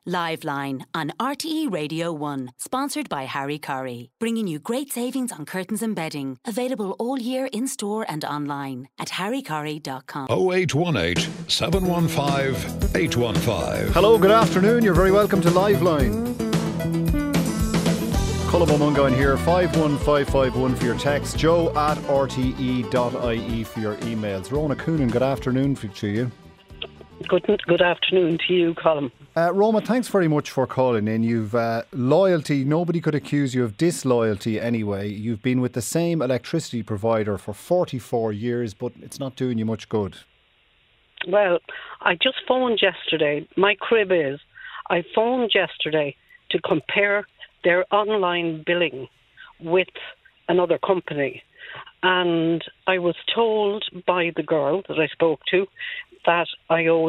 Liveline on RTE Radio 1, sponsored by Harry Curry, bringing you great savings on curtains and bedding, available all year in store and online at harrycurry.com. 0818 715 815. Hello, good afternoon. You're very welcome to Liveline. Colm O'Mungan here, 51551 for your text, joe at rte.ie for your emails. Rona Coonan, good afternoon to you. Good afternoon to you, Colm. Roma, thanks very much for calling in. You've loyalty, nobody could accuse you of disloyalty anyway. You've been with the same electricity provider for 44 years, but it's not doing you much good. Well, I just phoned yesterday. My crib is, I phoned yesterday to compare their online billing with another company. And I was told by the girl that I spoke to that I owe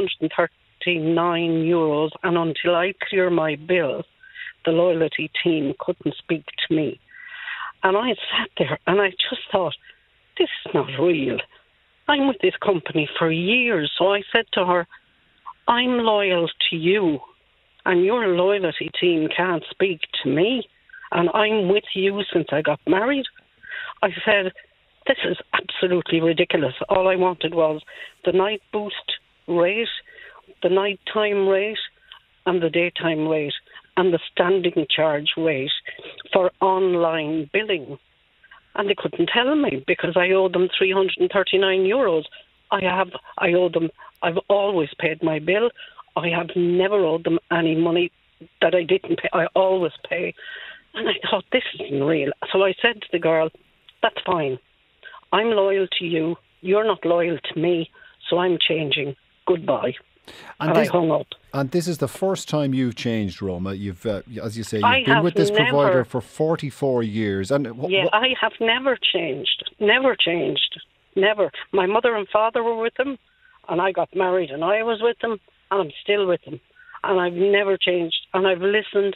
€339, and until I clear my bill, the loyalty team couldn't speak to me. And I sat there and I just thought, this is not real. I'm with this company for years. So I said to her, I'm loyal to you, and your loyalty team can't speak to me, and I'm with you since I got married. I said, this is absolutely ridiculous. All I wanted was the night boost rate, the nighttime rate, and the daytime rate, and the standing charge rate for online billing. And they couldn't tell me because I owe them €339. I owe them. I've always paid my bill. I have never owed them any money that I didn't pay. I always pay. And I thought, this isn't real. So I said to the girl, that's fine. I'm loyal to you. You're not loyal to me. So I'm changing. Goodbye. And I hung up. And this is the first time you've changed, Roma. You've, as you say, you've been with this provider for 44 years. And I have never changed. Never changed. Never. My mother and father were with them, and I got married, and I was with them, and I'm still with them. And I've never changed. And I've listened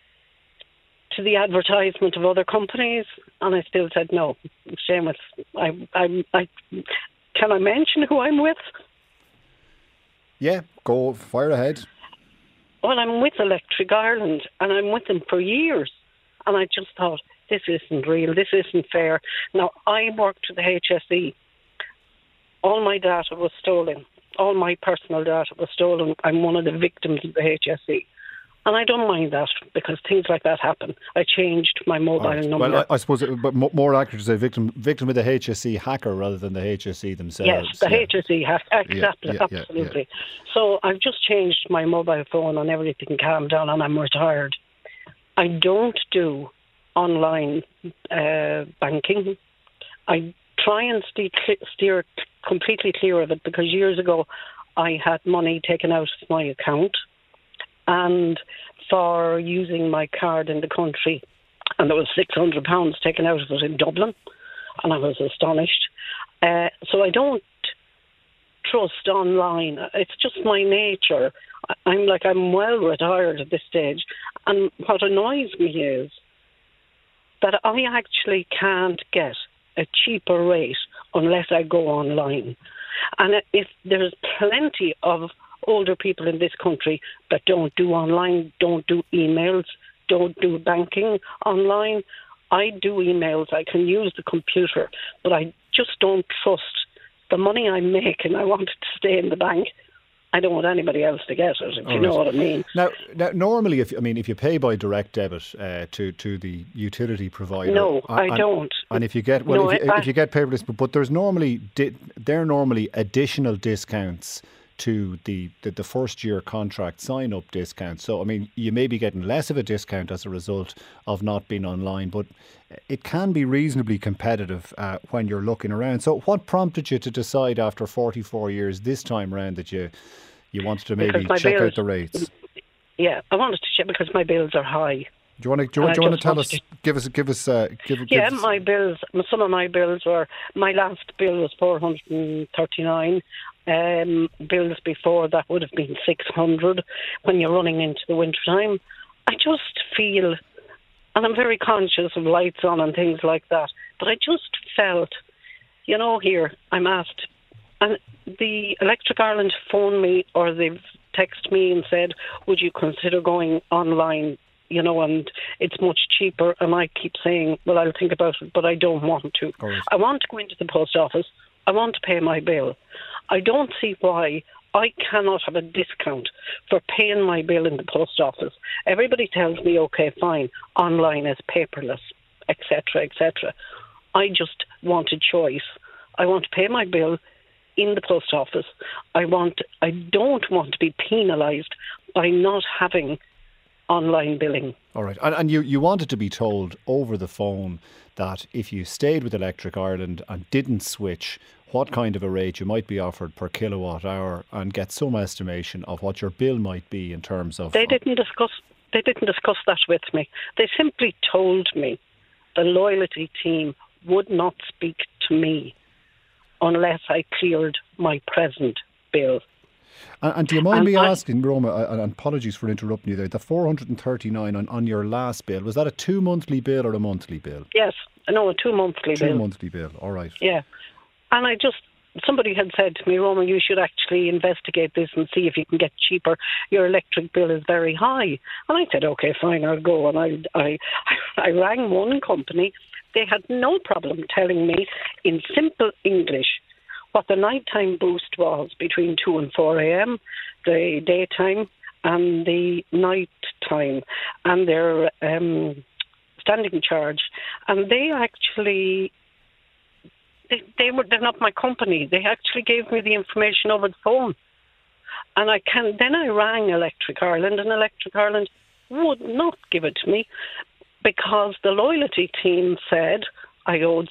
to the advertisement of other companies, and I still said no. Seamus, can I mention who I'm with? Yeah, go fire ahead. Well, I'm with Electric Ireland, and I'm with them for years. And I just thought, this isn't real, this isn't fair. Now, I worked for the HSE. All my data was stolen. All my personal data was stolen. I'm one of the victims of the HSE. And I don't mind that because things like that happen. I changed my mobile number. Well, I suppose, but more accurate to say victim of the HSE hacker rather than the HSE themselves. Yes, the HSE hacker, exactly, absolutely. Yeah. So I've just changed my mobile phone and everything calmed down, and I'm retired. I don't do online banking. I try and steer completely clear of it because years ago I had money taken out of my account and for using my card in the country, and there was £600 taken out of it in Dublin, and I was astonished. So I don't trust online. It's just my nature. I'm well retired at this stage, and what annoys me is that I actually can't get a cheaper rate unless I go online. And if there's plenty of older people in this country that don't do online, don't do emails, don't do banking online. I do emails, I can use the computer, but I just don't trust the money I make, and I want it to stay in the bank. I don't want anybody else to get it, if you know what I mean. Now normally, if you pay by direct debit to the utility provider, no, I don't. And if you get if you get paperless, but there's normally additional discounts to the first year contract sign up discount. So I mean, you may be getting less of a discount as a result of not being online, but it can be reasonably competitive when you're looking around. So what prompted you to decide after 44 years this time round that you wanted to maybe check out the rates? Yeah, I wanted to check because my bills are high. Do you want to tell us? Give us. My bills. Some of my bills were. My last bill was $439. Bills before that would have been $600. When you're running into the winter time, I just feel, and I'm very conscious of lights on and things like that. But I just felt, here I'm asked, and the Electric Ireland phoned me, or they've texted me and said, would you consider going online, and it's much cheaper. And I keep saying, well, I'll think about it, but I don't want to. Right. I want to go into the post office. I want to pay my bill. I don't see why I cannot have a discount for paying my bill in the post office. Everybody tells me, okay, fine, online is paperless, etc., etc. I just want a choice. I want to pay my bill in the post office. I don't want to be penalised by not having online billing. All right. And you wanted to be told over the phone that if you stayed with Electric Ireland and didn't switch, what kind of a rate you might be offered per kilowatt hour, and get some estimation of what your bill might be in terms of... They didn't discuss that with me. They simply told me the loyalty team would not speak to me unless I cleared my present bill. And do you mind me asking, Roma, and apologies for interrupting you there, the 439 on your last bill, was that a 2 monthly bill or a monthly bill? Yes, no, a 2 monthly bill. 2 monthly bill, all right. Yeah. And somebody had said to me, Roma, you should actually investigate this and see if you can get cheaper. Your electric bill is very high. And I said, okay, fine, I'll go. And I rang one company. They had no problem telling me in simple English what the nighttime boost was between 2 and 4 a.m., the daytime and the night time, and their standing charge. And they actually... They're not my company. They actually gave me the information over the phone. And then I rang Electric Ireland, and Electric Ireland would not give it to me because the loyalty team said I owed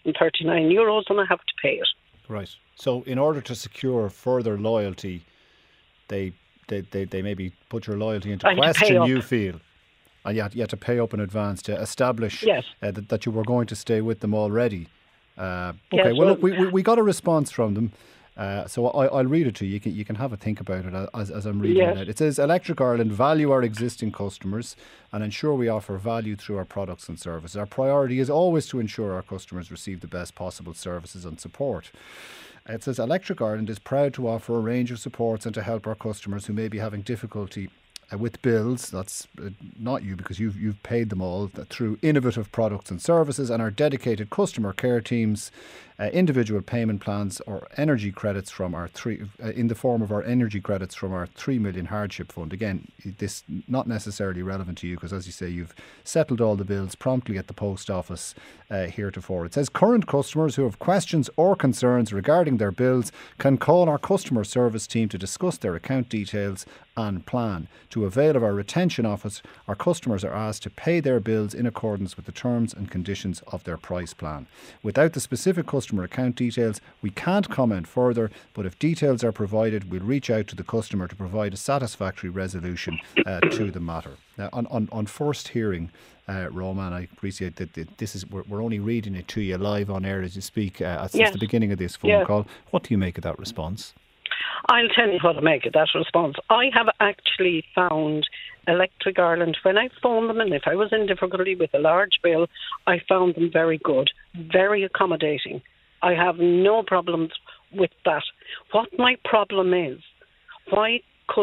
€339 and I have to pay it. Right. So in order to secure further loyalty, they maybe put your loyalty into question, you feel. And you had to pay up in advance to establish that you were going to stay with them already. Okay, well, look, we got a response from them, so I'll read it to you. You can have a think about it as I'm reading it. It says, Electric Ireland value our existing customers and ensure we offer value through our products and services. Our priority is always to ensure our customers receive the best possible services and support. It says, Electric Ireland is proud to offer a range of supports and to help our customers who may be having difficulty with bills. That's not you, because you've paid them all, through innovative products and services, and our dedicated customer care teams, individual payment plans or energy credits from our in the form of our energy credits from our 3 million hardship fund. Again, this not necessarily relevant to you because, as you say, you've settled all the bills promptly at the post office heretofore. It says current customers who have questions or concerns regarding their bills can call our customer service team to discuss their account details and plan. To avail of our retention office, our customers are asked to pay their bills in accordance with the terms and conditions of their price plan. Without the specific customer account details, we can't comment further, but if details are provided, we'll reach out to the customer to provide a satisfactory resolution to the matter. Now, on first hearing, Roman, I appreciate that this is we're only reading it to you live on air as you speak since the beginning of this phone call. What do you make of that response? I'll tell you what to make of that response. I have actually found Electric Ireland, when I phoned them, and if I was in difficulty with a large bill, I found them very good, very accommodating. I have no problems with that. What my problem is, when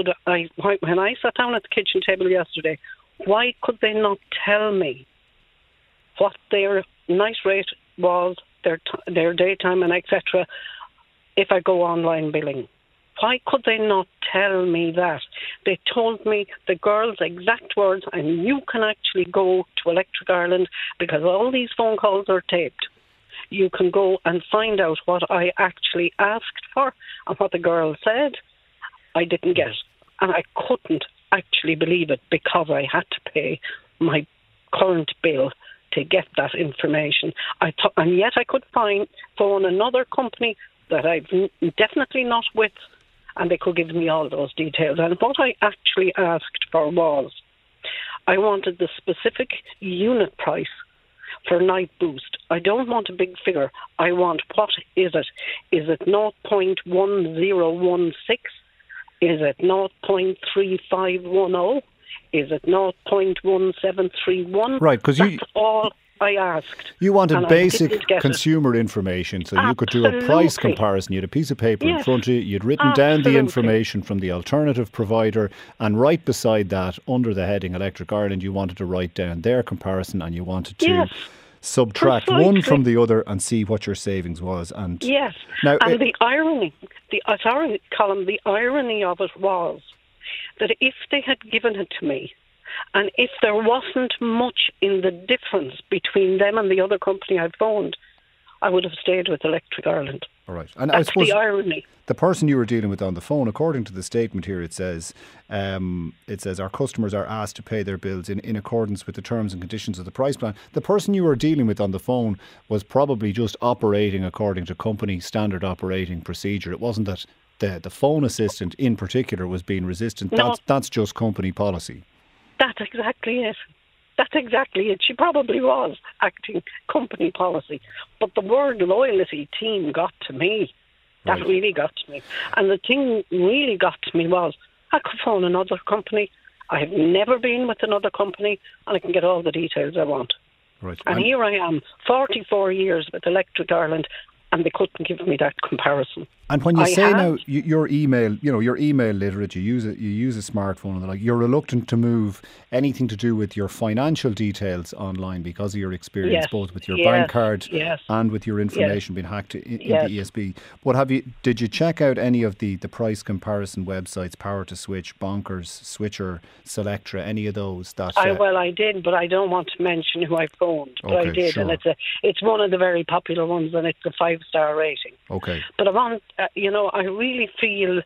I sat down at the kitchen table yesterday, why could they not tell me what their night rate was, their daytime and etc., if I go online billing? Why could they not tell me that? They told me the girl's exact words, and you can actually go to Electric Ireland because all these phone calls are taped. You can go and find out what I actually asked for and what the girl said. I didn't get it. And I couldn't actually believe it because I had to pay my current bill to get that information. And yet I could phone another company that I'm definitely not with, and they could give me all those details. And what I actually asked for was, I wanted the specific unit price for Night Boost. I don't want a big figure. I want, what is it? Is it 0.1016? Is it 0.3510? Is it 0.1731? Right, because all I asked. You wanted basic consumer information, so you could do a price comparison. You had a piece of paper in front of you, you'd written down the information from the alternative provider, and right beside that, under the heading Electric Ireland, you wanted to write down their comparison, and you wanted to subtract one from the other and see what your savings was. And now, and the irony, Colin, the irony of it was that if they had given it to me, and if there wasn't much in the difference between them and the other company I phoned, I would have stayed with Electric Ireland. All right. And that's I suppose the irony. The person you were dealing with on the phone, according to the statement here, it says our customers are asked to pay their bills in accordance with the terms and conditions of the price plan. The person you were dealing with on the phone was probably just operating according to company standard operating procedure. It wasn't that the phone assistant in particular was being resistant. No. That's just company policy. That's exactly it. That's exactly it. She probably was acting company policy. But the word loyalty team got to me. That really got to me. And the thing really got to me was I could phone another company. I have never been with another company, and I can get all the details I want. Right. And here I am, 44 years with Electric Ireland, and they couldn't give me that comparison. And when you say now your email, you're email literate, you use a smartphone and the like, you're reluctant to move anything to do with your financial details online because of your experience both with your bank card and with your information being hacked in the ESB. But did you check out any of the price comparison websites, Power to Switch, Bonkers, Switcher, Selectra, any of those? I did, but I don't want to mention who I phoned. But I did, and it's one of the very popular ones, and it's a 5-star rating. Okay. But I want. I really feel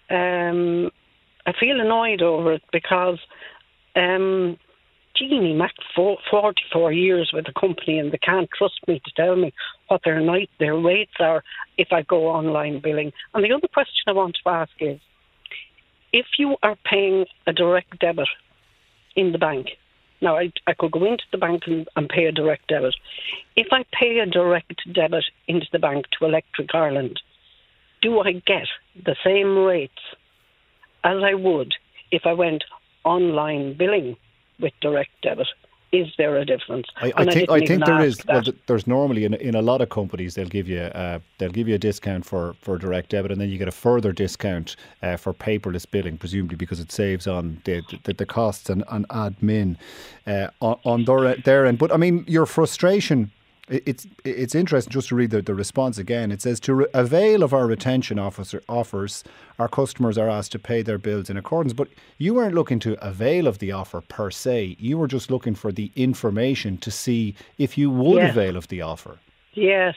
annoyed over it because Jeannie Mac 44 years with the company, and they can't trust me to tell me what their rates are if I go online billing. And the other question I want to ask is, if you are paying a direct debit in the bank, now I could go into the bank and pay a direct debit. If I pay a direct debit into the bank to Electric Ireland, do I get the same rates as I would if I went online billing with direct debit? Is there a difference? I think there is. Well, there's normally in a lot of companies they'll give you a discount for direct debit, and then you get a further discount for paperless billing, presumably because it saves on the costs and admin on their end. But I mean, your frustration. It's interesting just to read the response again. It says, to avail of our retention offers, our customers are asked to pay their bills in accordance. But you weren't looking to avail of the offer per se. You were just looking for the information to see if you would avail of the offer. Yes.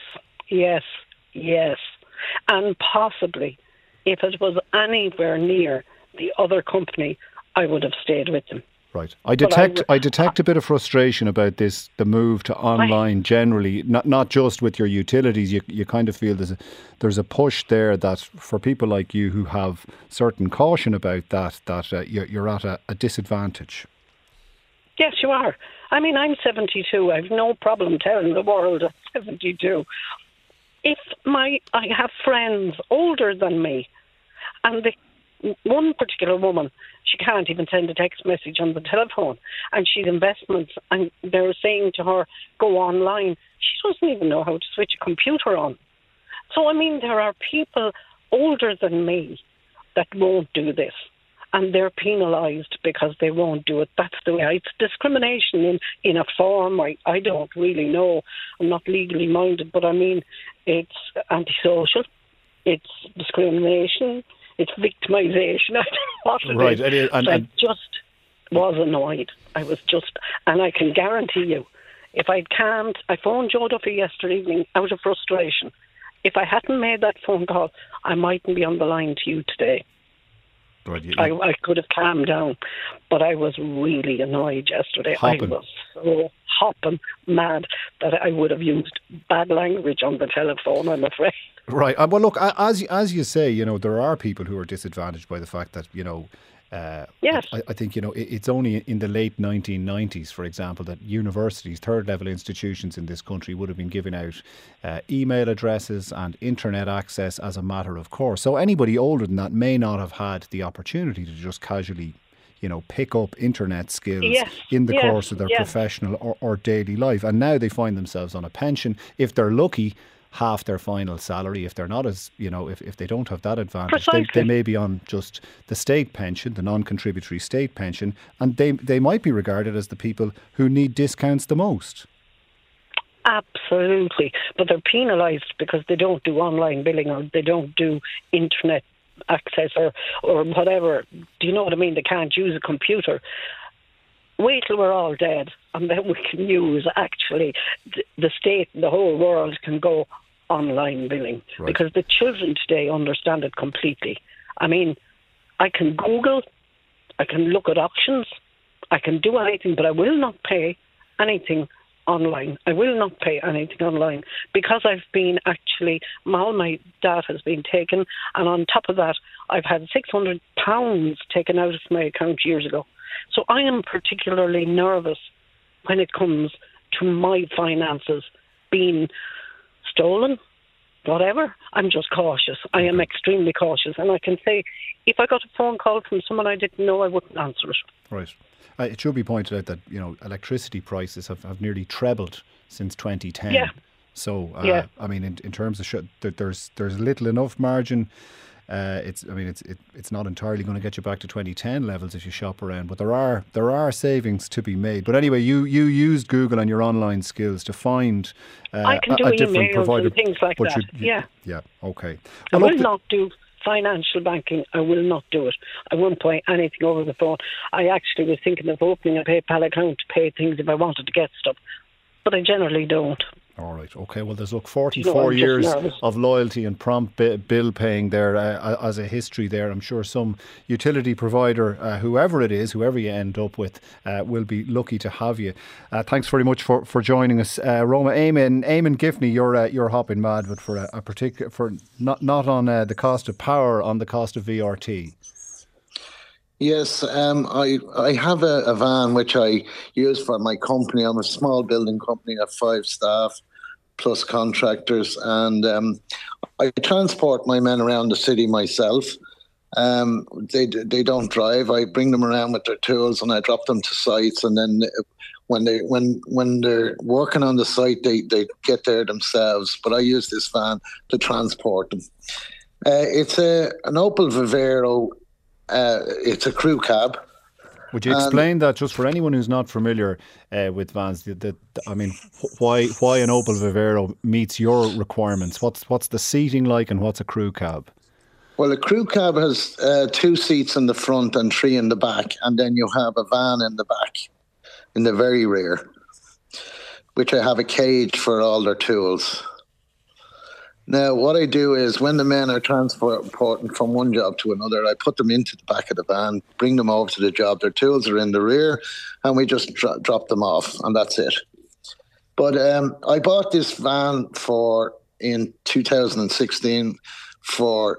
And possibly, if it was anywhere near the other company, I would have stayed with them. Right. I detect a bit of frustration about this, the move to online generally, not just with your utilities. You kind of feel there's a push there that for people like you who have certain caution about that you're at a disadvantage. Yes, you are. I mean, I'm 72. I've no problem telling the world I'm 72. If I have friends older than me, and one particular woman, she can't even send a text message on the telephone, and she's investments, and they're saying to her, go online. She doesn't even know how to switch a computer on. So, I mean, there are people older than me that won't do this, and they're penalised because they won't do it. That's the way. It's discrimination in a form. I don't really know. I'm not legally minded, but I mean, it's antisocial. It's discrimination. It's victimisation. I don't know what it is. I just was annoyed. And I can guarantee you, if I phoned Joe Duffy yesterday evening out of frustration. If I hadn't made that phone call, I mightn't be on the line to you today. Right, I could have calmed down, but I was really annoyed yesterday. I was so hopping mad that I would have used bad language on the telephone, I'm afraid. Right. Well, look, as you say, there are people who are disadvantaged by the fact that, yes. I think, it's only in the late 1990s, for example, that universities, third level institutions in this country would have been giving out email addresses and internet access as a matter of course. So anybody older than that may not have had the opportunity to just casually, pick up internet skills in the course of their professional or daily life. And now they find themselves on a pension. If they're lucky, half their final salary. If they're not as, if they don't have that advantage, they may be on just the state pension, the non-contributory state pension, and they might be regarded as the people who need discounts the most. Absolutely. But they're penalised because they don't do online billing or they don't do internet access or whatever. Do you know what I mean? They can't use a computer. Wait till we're all dead and then we can use, actually, the state and the whole world can go online billing. Right. Because the children today understand it completely. I mean, I can Google, I can look at options, I can do anything, but I will not pay anything online. I will not pay anything online because I've been all my data has been taken, and on top of that, I've had £600 taken out of my account years ago. So I am particularly nervous when it comes to my finances being stolen, whatever. I'm just cautious. I am extremely cautious. And I can say, if I got a phone call from someone I didn't know, I wouldn't answer it. Right. It should be pointed out that, electricity prices have nearly trebled since 2010. Yeah. So, I mean, in terms of there's little enough margin. It's not entirely going to get you back to 2010 levels if you shop around, but there are savings to be made. But anyway, you used Google and your online skills to find I can do a different emails provider and things like that. Yeah. Okay. Well, I will not do financial banking. I will not do it. I won't buy anything over the phone. I actually was thinking of opening a PayPal account to pay things if I wanted to get stuff, but I generally don't. All right. Okay. Well, there's 44 years of loyalty and prompt bill paying there as a history there. I'm sure some utility provider, whoever it is, whoever you end up with, will be lucky to have you. Thanks very much for joining us, Roma. Eamon Giffney, you're hopping mad, but for a particular not on the cost of power, on the cost of VRT. Yes, I have a van which I use for my company. I'm a small building company of 5 staff plus contractors, and I transport my men around the city myself. They don't drive. I bring them around with their tools and I drop them to sites, and then when they're working on the site, they get there themselves. But I use this van to transport them. It's an Opel Vivaro. It's a crew cab. Would you explain that just for anyone who's not familiar with vans? I mean, why an Opel Vivaro meets your requirements? What's the seating like, and what's a crew cab? Well, a crew cab has 2 seats in the front and 3 in the back, and then you have a van in the back, in the very rear, which I have a cage for all their tools. Now, what I do is when the men are transporting from one job to another, I put them into the back of the van, bring them over to the job. Their tools are in the rear, and we just drop them off, and that's it. But I bought this van in 2016 for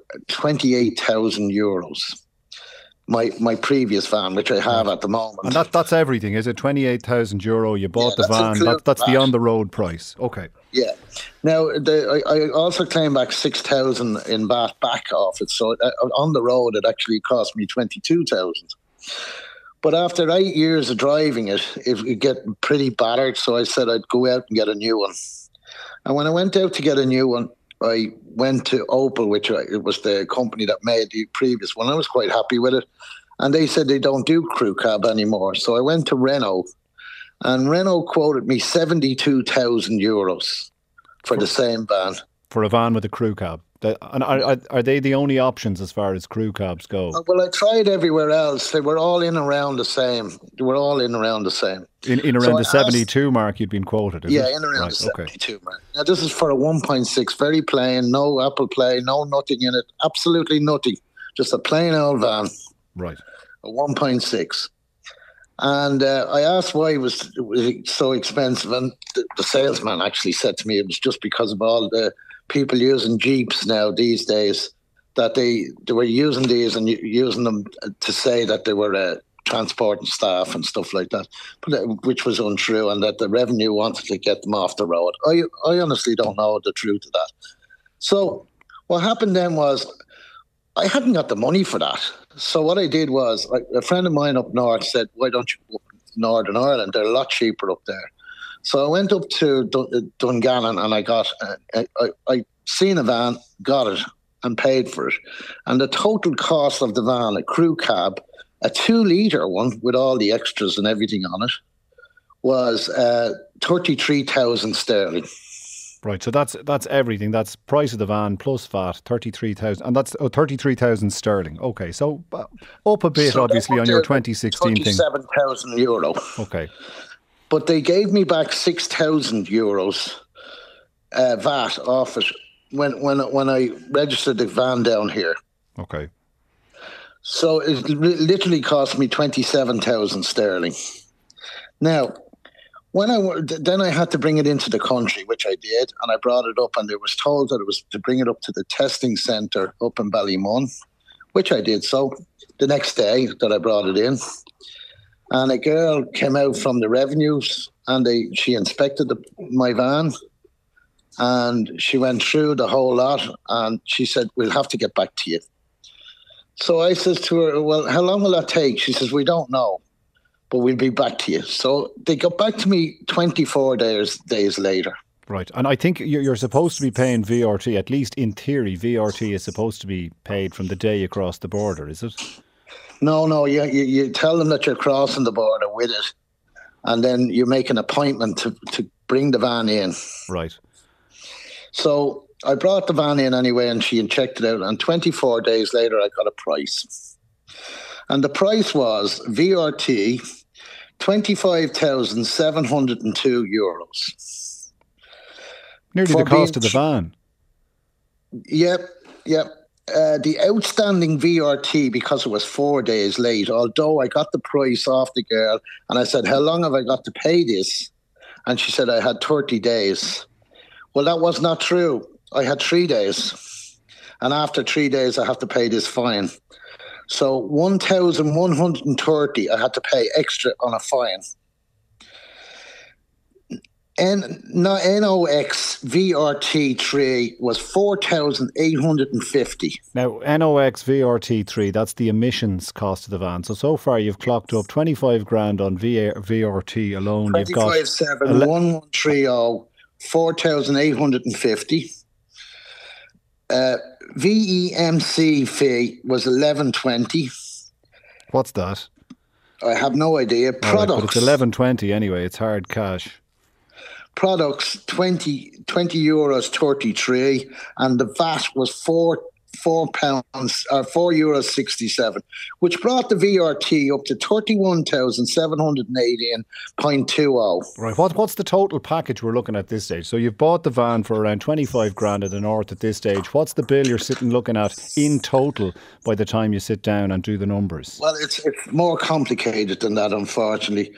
€28,000. My previous van, which I have at the moment. And that's everything, is it? €28,000 you bought the van. That's the on-the-road price. Okay. Yeah. Now, I also claim back 6,000 in VAT back off it. So on the road, it actually cost me 22,000. But after 8 years of driving it get pretty battered. So I said I'd go out and get a new one. And when I went out to get a new one, I went to Opel, which it was the company that made the previous one. I was quite happy with it. And they said they don't do crew cab anymore. So I went to Renault, and Renault quoted me €72,000 for the same van. For a van with a crew cab. And are they the only options as far as crew cabs go? Well, I tried everywhere else. They were all in around the same. In around the 72 mark you'd been quoted, in around the 72 mark. Now, this is for a 1.6, very plain, no Apple Play, no nothing in it, absolutely nothing. Just a plain old van. Right. A 1.6. And I asked why it was so expensive, and the salesman actually said to me it was just because of all the people using Jeeps now these days, that they were using these and using them to say that they were transporting staff and stuff like that, which was untrue, and that the revenue wanted to get them off the road. I honestly don't know the truth of that. So what happened then was I hadn't got the money for that. So what I did was, a friend of mine up north said, why don't you go up to Northern Ireland? They're a lot cheaper up there. So I went up to Dungannon and I got, I seen a van, got it and paid for it. And the total cost of the van, a crew cab, a 2-litre one with all the extras and everything on it, was 33,000 sterling. Right, so that's everything. That's price of the van plus VAT, 33,000, and that's 33,000 sterling. Okay, so up a bit, obviously, on your 2016 thing. 37,000 euro. Okay, but they gave me back 6,000 euros VAT off it when I registered the van down here. Okay, so it literally cost me 27,000 sterling. Now, then I had to bring it into the country, which I did, and I brought it up, and I was told that it was to bring it up to the testing centre up in Ballymun, which I did. So the next day that I brought it in, and a girl came out from the revenues, and she inspected my van, and she went through the whole lot, and she said, we'll have to get back to you. So I says to her, well, how long will that take? She says, we don't know, but we'll be back to you. So they got back to me 24 days later. Right. And I think you're supposed to be paying VRT, at least in theory. VRT is supposed to be paid from the day you cross the border, is it? No. You tell them that you're crossing the border with it, and then you make an appointment to bring the van in. Right. So I brought the van in anyway, and she checked it out. And 24 days later, I got a price. And the price was VRT, 25,702 euros. Nearly the cost of the van. Yep. The outstanding VRT, because it was 4 days late, although I got the price off the girl, and I said, how long have I got to pay this? And she said I had 30 days. Well, that was not true. I had 3 days. And after 3 days, I have to pay this fine. So 1,130 I had to pay extra on a fine. NOx VRT3 was 4,850. Now, NOx VRT3, that's the emissions cost of the van. So far you've clocked up 25 grand on VRT alone. 25,71130, 4,850. VEMC fee was 1120. What's that? I have no idea. Products. Right, but it's 1120 anyway. It's hard cash. Products 20 euros 33, and the VAT was £4 or €4.67, which brought the VRT up to 31,718.20. Right. What's the total package we're looking at this stage? So you've bought the van for around 25 grand in the north at this stage. What's the bill you're looking at in total by the time you sit down and do the numbers? Well, it's more complicated than that, unfortunately.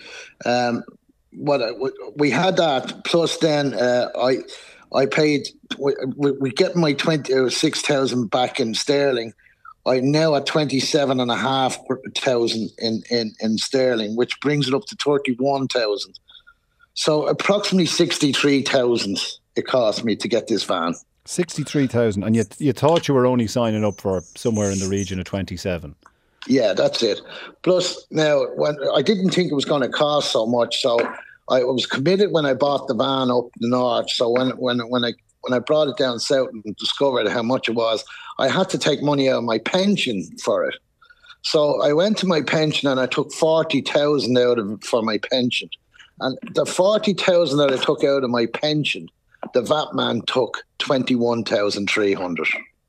We had that, plus then I paid. We get my 26,000 back in sterling. I'm now at 27,500 in sterling, which brings it up to 31,000. So approximately 63,000 it cost me to get this van. 63,000, and you thought you were only signing up for somewhere in the region of 27. Yeah, that's it. Plus, now when I didn't think it was going to cost so much, so I was committed when I bought the van up the north. So when I brought it down south and discovered how much it was, I had to take money out of my pension for it. So I went to my pension and I took 40,000 out of it for my pension. And the 40,000 that I took out of my pension, the VAT man took 21,300.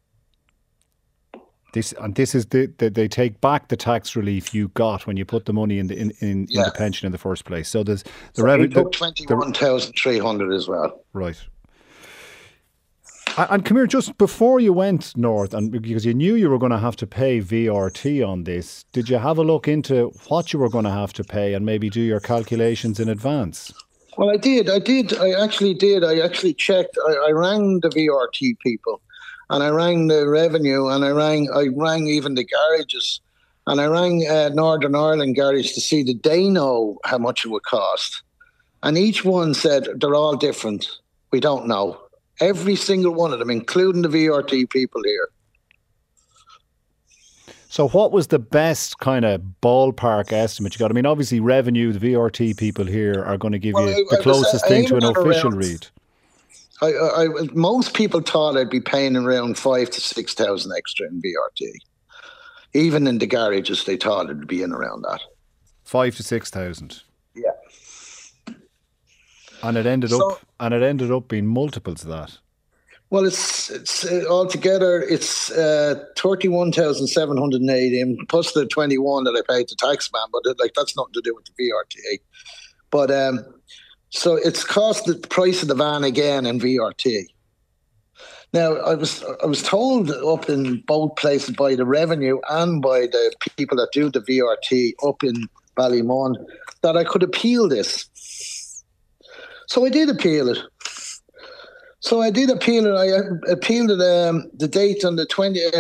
This is they take back the tax relief you got when you put the money in the pension in the first place. So there's the revenue. Took 21,300 as well. Right. And come here, just before you went north, and because you knew you were going to have to pay VRT on this, did you have a look into what you were going to have to pay and maybe do your calculations in advance? Well, I did. I actually did. I actually checked. I rang the VRT people. And I rang the revenue, and I rang even the garages, and I rang Northern Ireland garage to see that they know how much it would cost. And each one said they're all different. We don't know. Every single one of them, including the VRT people here. So what was the best kind of ballpark estimate you got? I mean, obviously revenue, the VRT people here are going to give you the closest thing to an official read. Most people thought I'd be paying around 5,000 to 6,000 extra in VRT. Even in the garages, they thought it'd be in around that. 5,000 to 6,000. Yeah. And it ended up being multiples of that. Well, it's altogether it's 31,780 plus the 21 that I paid the tax man, but that's nothing to do with the VRT. But so it's cost the price of the van again in VRT. Now I was told up in both places by the revenue and by the people that do the VRT up in Ballymun that I could appeal this. So I did appeal it. I appealed it. The date on the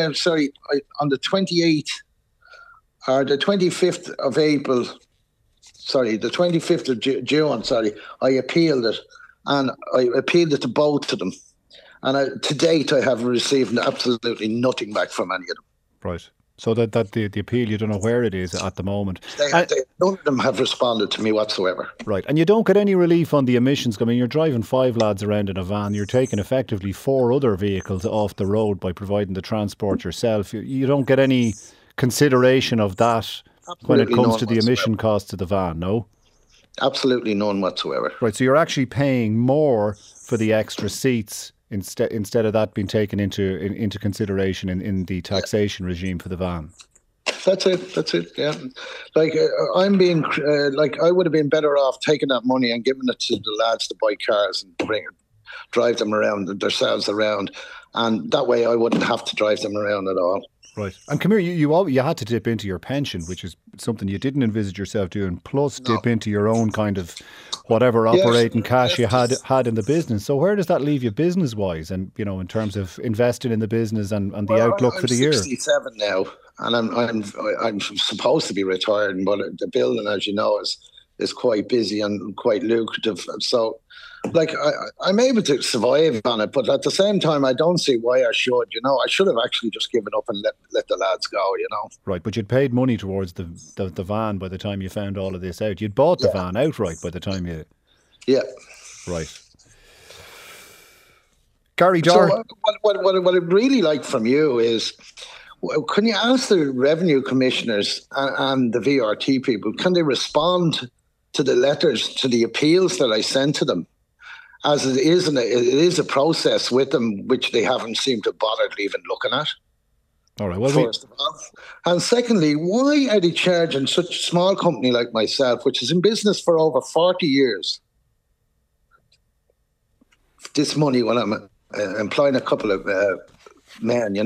28th or the 25th of April. Sorry, the 25th of June. Sorry, I appealed it, and I appealed it to both of them. And to date, I have received absolutely nothing back from any of them. Right. So that the appeal, you don't know where it is at the moment. None of them have responded to me whatsoever. Right. And you don't get any relief on the emissions. I mean, you're driving 5 lads around in a van. You're taking effectively 4 other vehicles off the road by providing the transport yourself. You don't get any consideration of that when it comes to the emission costs of the van, no? Absolutely none whatsoever. Right. So you're actually paying more for the extra seats instead of that being taken into consideration in the taxation regime for the van. That's it. Yeah, I'm being I would have been better off taking that money and giving it to the lads to buy cars and drive them around themselves around, and that way I wouldn't have to drive them around at all. Right. And come here, you had to dip into your pension, which is something you didn't envisage yourself doing, plus dip into your own kind of whatever operating cash you had in the business. So where does that leave you business-wise and, in terms of investing in the business and the outlook for the year? I'm 67 now, and I'm supposed to be retired, but the building, as you know, is quite busy and quite lucrative. So I'm able to survive on it, but at the same time, I don't see why I should. I should have actually just given up and let the lads go. Right, but you'd paid money towards the van by the time you found all of this out. You'd bought the van outright by the time you. Yeah. Right. Gary Dar. So what I'd really like from you is, can you ask the revenue commissioners and the VRT people, can they respond to the letters, to the appeals that I sent to them? As it is a process with them which they haven't seemed to bother even looking at. All right. Well, first of all. And secondly, why are they charging such a small company like myself, which is in business for over 40 years, this money when I'm employing a couple of men,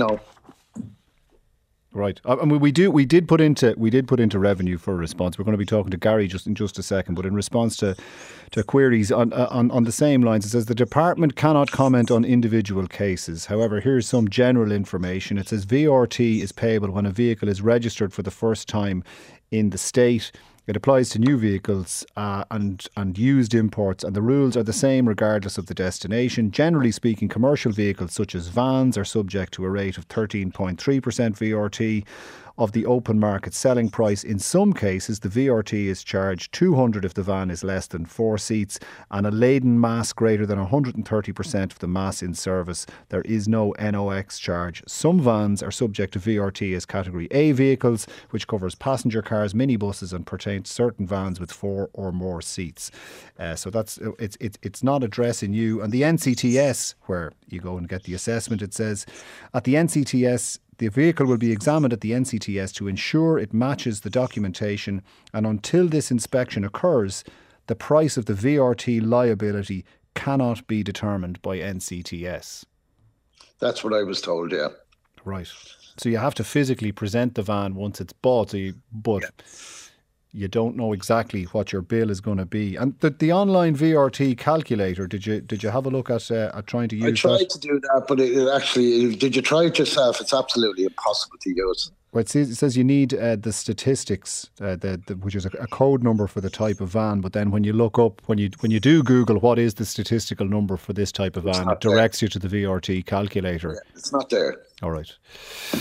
Right. I mean, we did put into revenue for a response. We're going to be talking to Gary in just a second, but in response to queries on the same lines, it says the department cannot comment on individual cases. However, here's some general information. It says VRT is payable when a vehicle is registered for the first time in the state. It applies to new vehicles and used imports, and the rules are the same regardless of the destination. Generally speaking, commercial vehicles such as vans are subject to a rate of 13.3% VRT of the open market selling price. In some cases, the VRT is charged $200 if the van is less than 4 seats, and a laden mass greater than 130% of the mass in service. There is no NOx charge. Some vans are subject to VRT as Category A vehicles, which covers passenger cars, minibuses, and pertains to certain vans with 4 or more seats. So it's not addressing you. And the NCTS, where you go and get the assessment, it says at the NCTS, the vehicle will be examined at the NCTS to ensure it matches the documentation, and until this inspection occurs, the price of the VRT liability cannot be determined by NCTS. That's what I was told, yeah. Right. So you have to physically present the van once it's bought, you don't know exactly what your bill is going to be. And the online VRT calculator, did you have a look at trying to use that? I tried to do that, but it actually, did you try it yourself? It's absolutely impossible to use. Well, it says you need the statistics, which is a code number for the type of van. But then when you look up, when you do Google what is the statistical number for this type of van, it directs you to the VRT calculator. Yeah, it's not there. All right.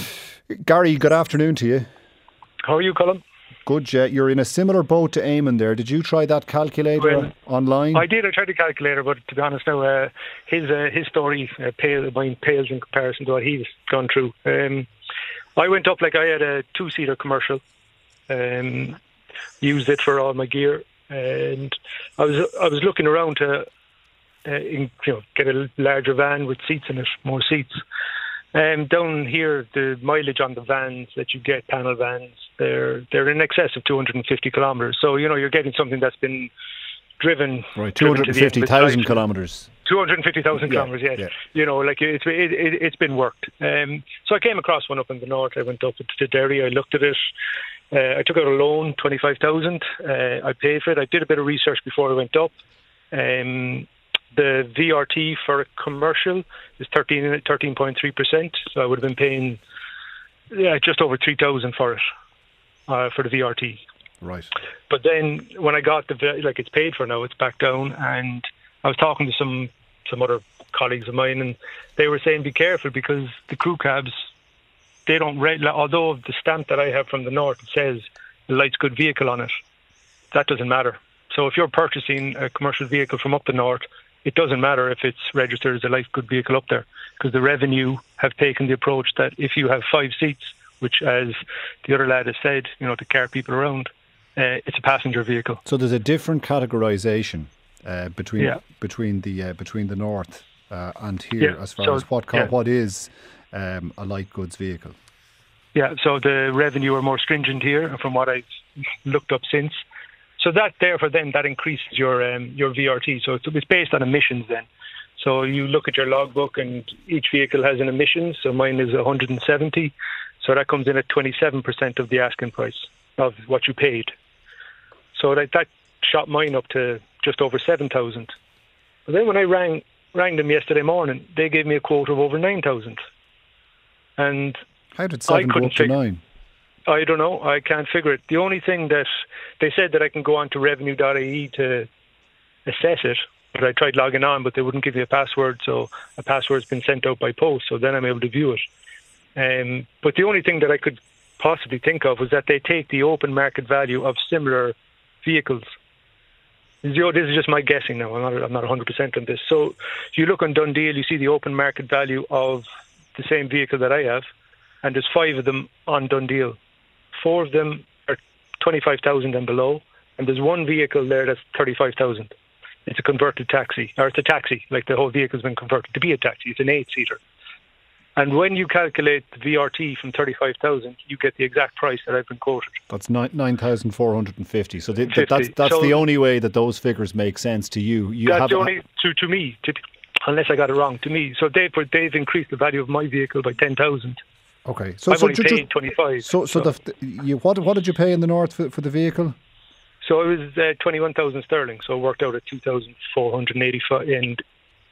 Gary, good afternoon to you. How are you, Colin? Good, you're in a similar boat to Eamon there. Did you try that calculator online? I did. I tried the calculator, but to be honest now, his story mine pales in comparison to what he's gone through. I went up like I had a 2-seater commercial, used it for all my gear, and I was looking around to get a larger van with seats in it, more seats. Down here, the mileage on the vans that you get, panel vans, they're in excess of 250 kilometres. So, you're getting something that's been driven. Right, 250,000 kilometres. 250,000 kilometres, yes. Yeah. It's been worked. So I came across one up in the north. I went up to Derry. I looked at it. I took out a loan, 25,000. I paid for it. I did a bit of research before I went up. The VRT for a commercial is 13.3%. So I would have been paying just over 3,000 for it, for the VRT. Right. But then when I got it's paid for now, it's back down. And I was talking to some other colleagues of mine, and they were saying be careful because the crew cabs, they don't although the stamp that I have from the north says the Light's Good vehicle on it, that doesn't matter. So if you're purchasing a commercial vehicle from up the north, it doesn't matter if it's registered as a Life Good vehicle up there, because the revenue have taken the approach that if you have 5 seats, which as the other lad has said, to carry people around, it's a passenger vehicle. So there's a different categorisation between the north and here as far as what is a light goods vehicle. Yeah, so the revenue are more stringent here, from what I've looked up since. So that increases your VRT. So it's based on emissions then. So you look at your logbook and each vehicle has an emission. So mine is 170. So that comes in at 27% of the asking price of what you paid. So that shot mine up to just over 7,000. But then when I rang them yesterday morning, they gave me a quote of over 9,000. And how did 7 go up to 9? I don't know. I can't figure it. The only thing that they said that I can go on to revenue.ie to assess it, but I tried logging on, but they wouldn't give me a password. So a password's been sent out by post. So then I'm able to view it. But the only thing that I could possibly think of was that they take the open market value of similar vehicles. This is just my guessing now. I'm not 100% on this. So you look on DoneDeal, you see the open market value of the same vehicle that I have, and there's 5 of them on DoneDeal. 4 of them are 25,000 and below, and there's one vehicle there that's 35,000. It's a converted taxi, or it's a taxi, like the whole vehicle's been converted to be a taxi. It's an 8-seater. And when you calculate the VRT from 35,000, you get the exact price that I've been quoted. That's 9,450. So that's the only way that those figures make sense to you. That's the only to me, unless I got it wrong, to me. So they've increased the value of my vehicle by 10,000. Okay, I've only paid 25. So what did you pay in the north for the vehicle? So it was 21,000 sterling. So it worked out at 2,485 and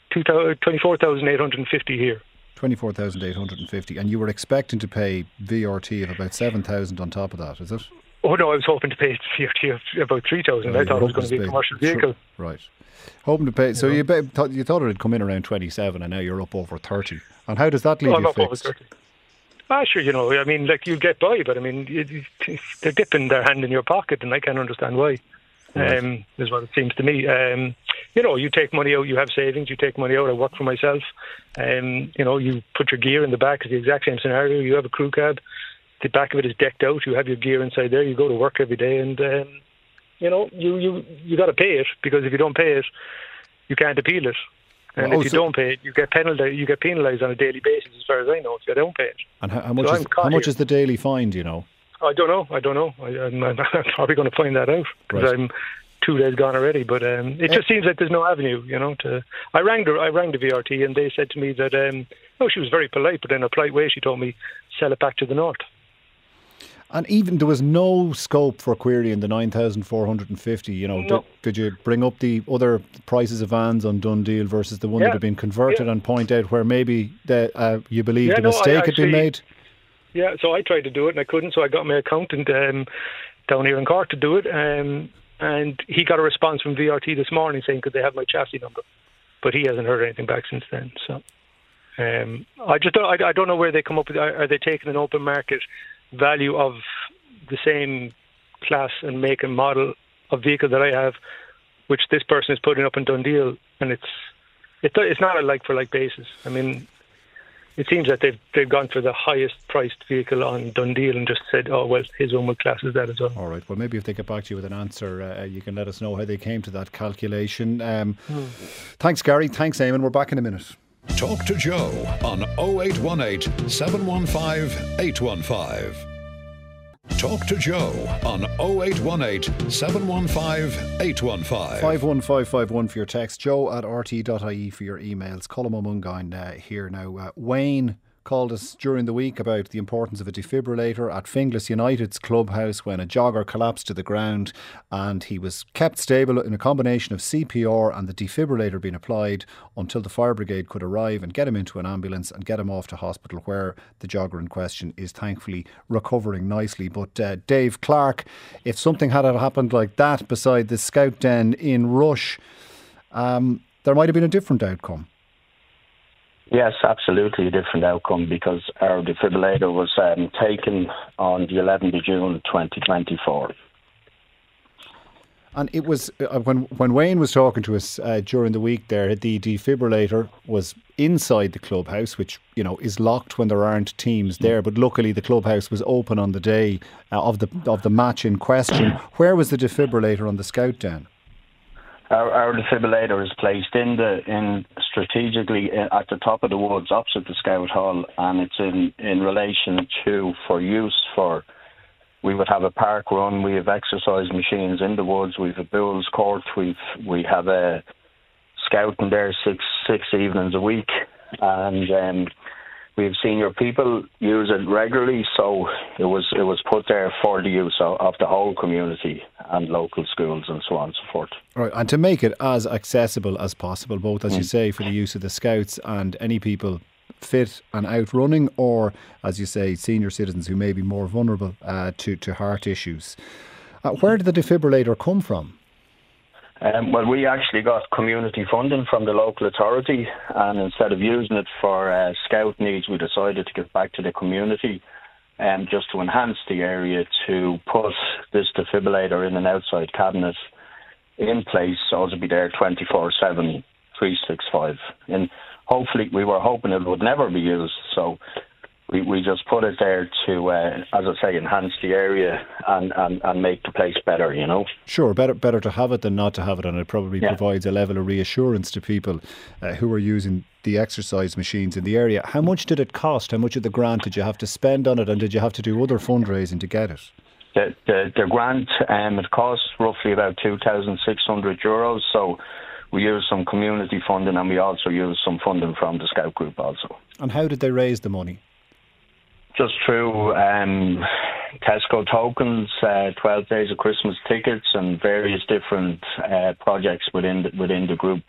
24,850 here. 24,850, and you were expecting to pay VRT of about 7,000 on top of that, is it? Oh no, I was hoping to pay VRT of about 3,000. I thought it was going to be a commercial vehicle. Right, hoping to pay. So you thought it would come in around 27, and now you're up over 30. And how does that leave you fixed? Over 30. Sure, I mean, like you'll get by, but I mean, they're dipping their hand in your pocket, and I can't understand why. Right. Is what it seems to me. You take money out, you have savings, you take money out, I work for myself. You put your gear in the back, it's the exact same scenario. You have a crew cab, the back of it is decked out, you have your gear inside there, you go to work every day, and you got to pay it, because if you don't pay it, you can't appeal it. And if you don't pay it, you get penalised on a daily basis, as far as I know, if you don't pay it. And how much is the daily fine, do you know? I don't know. I'm probably going to find that out, because I'm 2 days gone already. But it just seems like there's no avenue, I rang the VRT, and they said to me that she was very polite, but in a polite way she told me sell it back to the north. And even there was no scope for querying the 9,450. No. Did you bring up the other prices of vans on DoneDeal versus the one that had been converted and point out where maybe you believe the mistake had been made? Yeah, so I tried to do it and I couldn't, so I got my accountant down here in Cork to do it, and he got a response from VRT this morning saying could they have my chassis number, but he hasn't heard anything back since then. So I don't know where they come up with. Are they taking an open market value of the same class and make and model of vehicle that I have, which this person is putting up in Dundee, and it's not a like for like basis. I mean, it seems that they've gone for the highest priced vehicle on Dundee and just said, oh well, his one will class as that as well. All right. Well, maybe if they get back to you with an answer, you can let us know how they came to that calculation. Thanks, Gary. Thanks, Eamon. We're back in a minute. Talk to Joe on 0818 715 815. Talk to Joe on 0818 715 815. 51551 for your text, joe@rt.ie for your emails. Colm O'Mungan here now. Wayne called us during the week about the importance of a defibrillator at Finglas United's clubhouse when a jogger collapsed to the ground, and he was kept stable in a combination of CPR and the defibrillator being applied until the fire brigade could arrive and get him into an ambulance and get him off to hospital, where the jogger in question is thankfully recovering nicely. But Dave Clark, if something had happened like that beside the Scout Den in Rush, there might have been a different outcome. Yes, absolutely a different outcome, because our defibrillator was taken on the 11th of June 2024. And it was when Wayne was talking to us during the week there, the defibrillator was inside the clubhouse, which, you know, is locked when there aren't teams there. But luckily the clubhouse was open on the day of the match in question. Where was the defibrillator on the Scout Den? Our defibrillator is placed strategically at the top of the woods opposite the Scout Hall, and it's in relation to for use for. We would have a park run. We have exercise machines in the woods. We have a bowls court. We have a scouting there six evenings a week, and we have senior people use it regularly. So it was put there for the use of the whole community and local schools and so on and so forth. Right, and to make it as accessible as possible, both, as you say, for the use of the scouts and any people fit and out running, or, as you say, senior citizens who may be more vulnerable to heart issues. Where did the defibrillator come from? Well, we actually got community funding from the local authority, and instead of using it for scout needs, we decided to give back to the community, just to enhance the area, to put this defibrillator in an outside cabinet in place, so to be there 24/7, 365. And hopefully, we were hoping it would never be used, so we just put it there to, as I say, enhance the area and make the place better, you know. Sure, better to have it than not to have it, and it probably provides a level of reassurance to people who are using the exercise machines in the area. How much did it cost? How much of the grant did you have to spend on it, and did you have to do other fundraising to get it? The grant, it cost roughly about €2,600, so we used some community funding, and we also used some funding from the Scout Group also. And how did they raise the money? Just through Tesco tokens, 12 days of Christmas tickets, and various different projects within the group.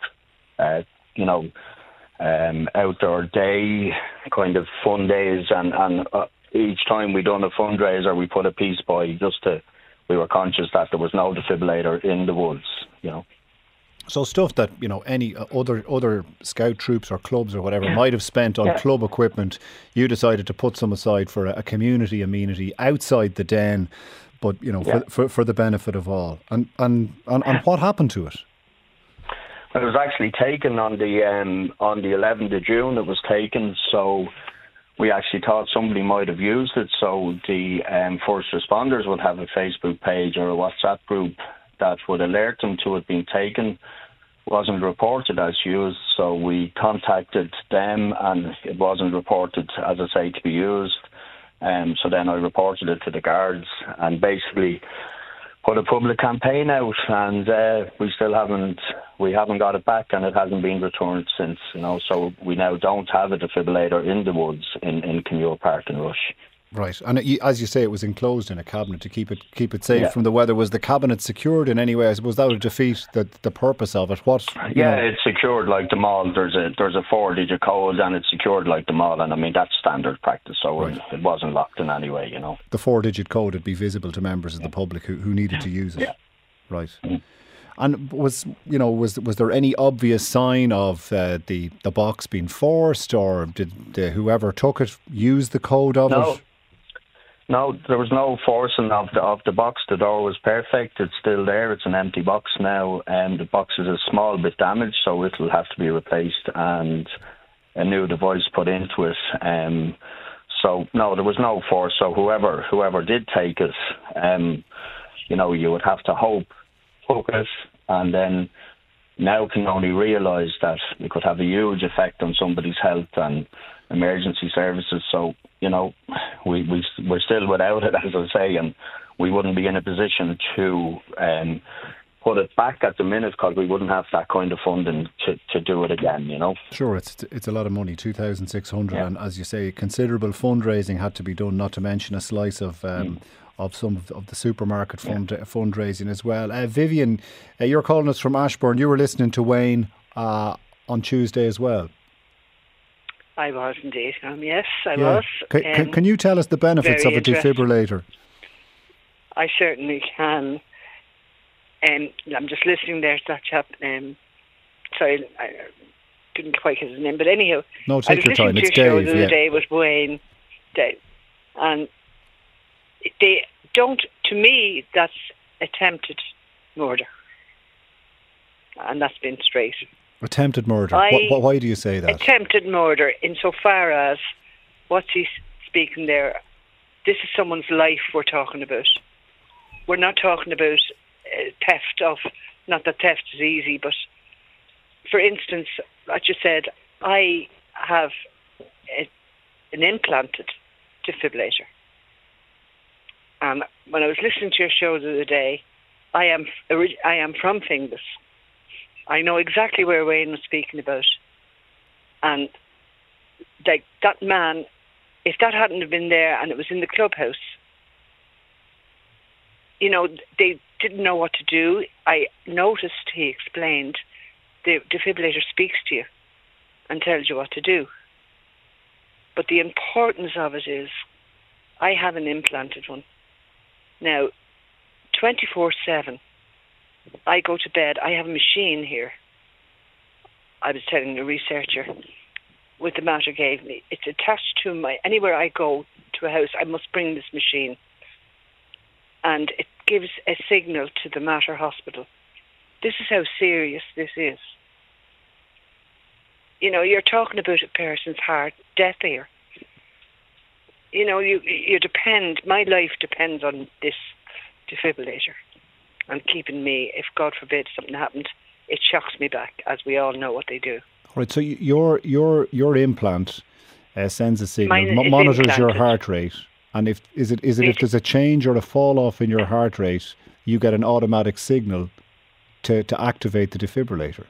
Outdoor day kind of fun days, and each time we done a fundraiser, we put a piece by we were conscious that there was no defibrillator in the woods, you know. So stuff that, you know, any other scout troops or clubs or whatever might have spent on club equipment, you decided to put some aside for a community amenity outside the den, but, you know, for the benefit of all. And what happened to it? It was actually taken on the 11th of June. It was taken, so we actually thought somebody might have used it. So the first responders would have a Facebook page or a WhatsApp group that would alert them to it being taken. Wasn't reported as used, so we contacted them, and it wasn't reported, as I say, to be used. So then I reported it to the guards, and basically put a public campaign out, and we haven't got it back, and it hasn't been returned since, you know. So we now don't have a defibrillator in the woods in Kenmure Park in Rush. Right, and as you say, it was enclosed in a cabinet to keep it safe from the weather. Was the cabinet secured in any way? I suppose that would defeat the purpose of it. It's secured like the mall. There's a 4-digit code, and it's secured like the mall, and I mean that's standard practice. So it wasn't locked in any way, you know. The 4-digit code would be visible to members of the public who needed to use it. Yeah. Right. And was there any obvious sign of the box being forced, or did whoever took it use the code of it? No, there was no forcing of the box. The door was perfect. It's still there. It's an empty box now, and the box is a small bit damaged, so it'll have to be replaced and a new device put into it. So no, there was no force. So whoever did take it, you would have to hook it, and then now can only realise that it could have a huge effect on somebody's health and emergency services. So, we're still without it, as I say, and we wouldn't be in a position to put it back at the minute because we wouldn't have that kind of funding to do it again, Sure, it's a lot of money, 2,600, and as you say, considerable fundraising had to be done, not to mention a slice of some of the supermarket fundraising as well. Vivian, you're calling us from Ashbourne. You were listening to Wayne on Tuesday as well. I was indeed. Yes, I was. Can you tell us the benefits of a defibrillator? I certainly can. I'm just listening there to that chap. Sorry, I didn't quite get his name, but anyhow, no, take your time. It's Dave. I was listening to your show the other day with Wayne, Dave, and they don't. To me, that's attempted murder, and that's been straight. Attempted murder. Why do you say that? Attempted murder, insofar as what's he speaking there? This is someone's life we're talking about. We're not talking about theft of. Not that theft is easy, but for instance, like you said, I have an implanted defibrillator. And when I was listening to your show the other day, I am from Finglas. I know exactly where Wayne was speaking about. And that man, if that hadn't have been there and it was in the clubhouse, they didn't know what to do. I noticed, he explained, the defibrillator speaks to you and tells you what to do. But the importance of it is, I have an implanted one. Now, 24/7, I go to bed. I have a machine here. I was telling the researcher, with the Mater gave me, it's attached to anywhere I go to a house, I must bring this machine. And it gives a signal to the Mater Hospital. This is how serious this is. You're talking about a person's heart, death here. You depend, my life depends on this defibrillator and keeping me, if God forbid something happened, it shocks me back, as we all know what they do. All right, so your implant sends a signal, monitors your heart rate, and if there's a change or a fall off in your heart rate, you get an automatic signal to activate the defibrillator.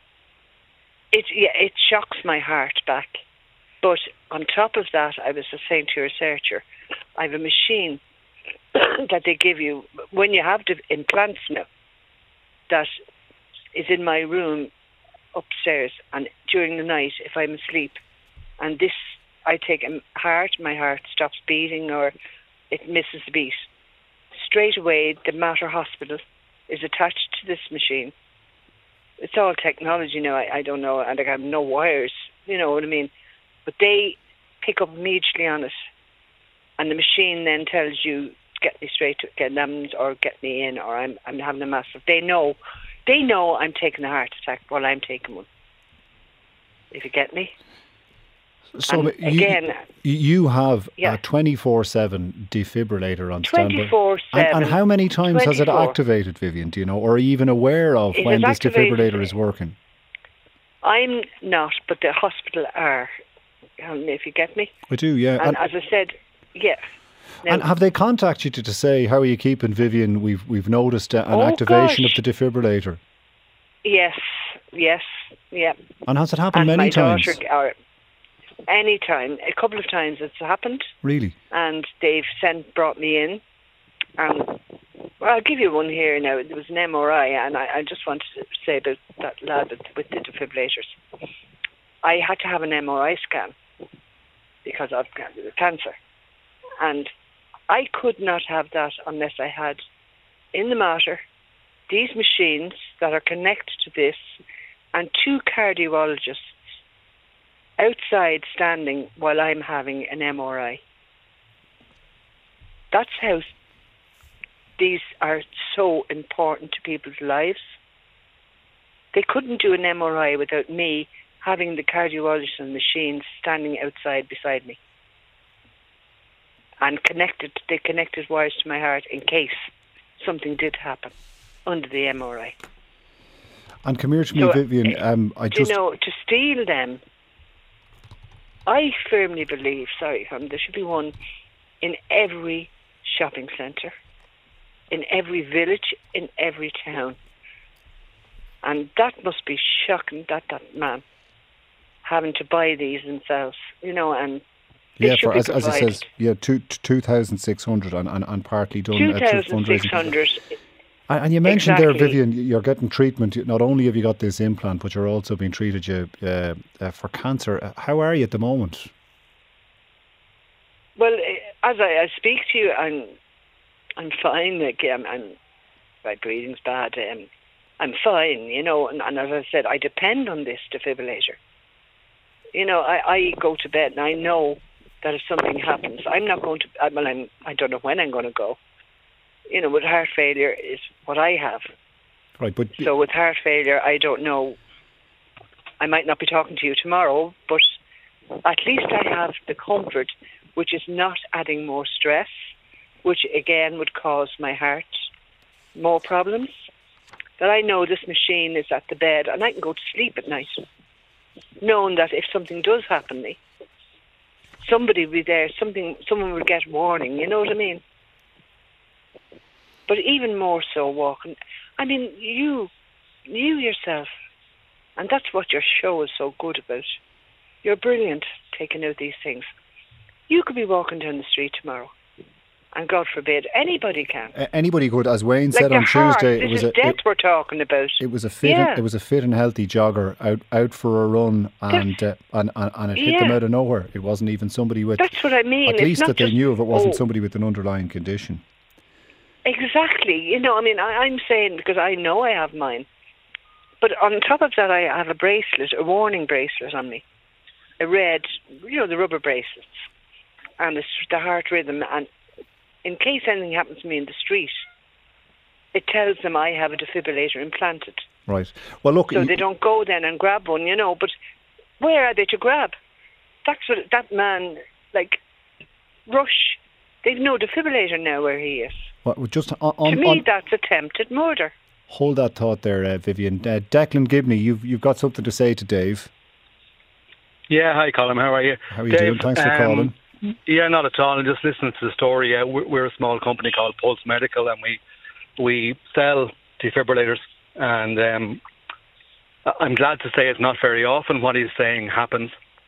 It shocks my heart back. But on top of that, I was just saying to your researcher, I have a machine that they give you when you have the implants now, that is in my room upstairs, and during the night, if I'm asleep, and this, I take my heart stops beating or it misses the beat. Straight away, the Mater Hospital is attached to this machine. It's all technology now, I don't know, and I have no wires, you know what I mean? But they pick up immediately on it, and the machine then tells you, get me straight to get them, or get me in, or I'm having a massive. They know I'm taking a heart attack while I'm taking one. If you get me. So you have a 24/7 defibrillator on standby. 24/7. And how many times has it activated, Vivian? Do you know, or are you even aware of when this defibrillator is working? I'm not, but the hospital are. If you get me. I do, yeah. And as I said, yeah. Now, and have they contacted you to say, how are you keeping, Vivian? We've noticed an activation of the defibrillator. Yes, yeah. And has it happened many times? Any time. A couple of times it's happened. Really? And they've brought me in. Well, I'll give you one here now. There was an MRI, and I just wanted to say about that lad with the defibrillators. I had to have an MRI scan because of cancer. And I could not have that unless I had, in the Mater, these machines that are connected to this, and 2 cardiologists outside standing while I'm having an MRI. That's how these are so important to people's lives. They couldn't do an MRI without me having the cardiologist and machines standing outside beside me. And they connected wires to my heart in case something did happen under the MRI. And come here to me, Vivian. To steal them, I firmly believe, there should be one in every shopping centre, in every village, in every town. And that must be shocking, that man having to buy these themselves, and as it says, 2,600 and partly done 2,600. And you mentioned there, Vivian, you're getting treatment. Not only have you got this implant, but you're also being treated for cancer. How are you at the moment? Well, as I speak to you, I'm fine. My breathing's bad. I'm fine, and as I said, I depend on this defibrillator. I go to bed and I know that if something happens, I'm not going to, I don't know when I'm going to go. With heart failure is what I have. Right, but so with heart failure, I don't know. I might not be talking to you tomorrow, but at least I have the comfort, which is not adding more stress, which again would cause my heart more problems. That I know this machine is at the bed and I can go to sleep at night, knowing that if something does happen to me, somebody will be there, someone will get warning, you know what I mean? But even more so walking, you yourself, and that's what your show is so good about. You're brilliant taking out these things. You could be walking down the street tomorrow, and God forbid, anybody can. Anybody could, as Wayne said on Tuesday. It was death we're talking about. It was a fit. It was a fit and healthy jogger out for a run, and it hit them out of nowhere. It wasn't even somebody with. That's what I mean. At least that they knew of it wasn't somebody with an underlying condition. Exactly. I'm saying because I know I have mine, but on top of that, I have a bracelet, a warning bracelet on me, a red, the rubber bracelets, and the heart rhythm, and in case anything happens to me in the street, it tells them I have a defibrillator implanted. Right. Well, look. So they don't go then and grab one, but where are they to grab? That's what that man, Rush, they've no defibrillator now where he is. Well, to me, that's attempted murder. Hold that thought there, Vivian. Declan Gibney, you've got something to say to Dave. Yeah, hi Colin, how are you? How are you doing? Thanks for calling. Yeah, not at all. And just listening to the story, we're a small company called Pulse Medical, and we sell defibrillators. And I'm glad to say it's not very often what he's saying happens.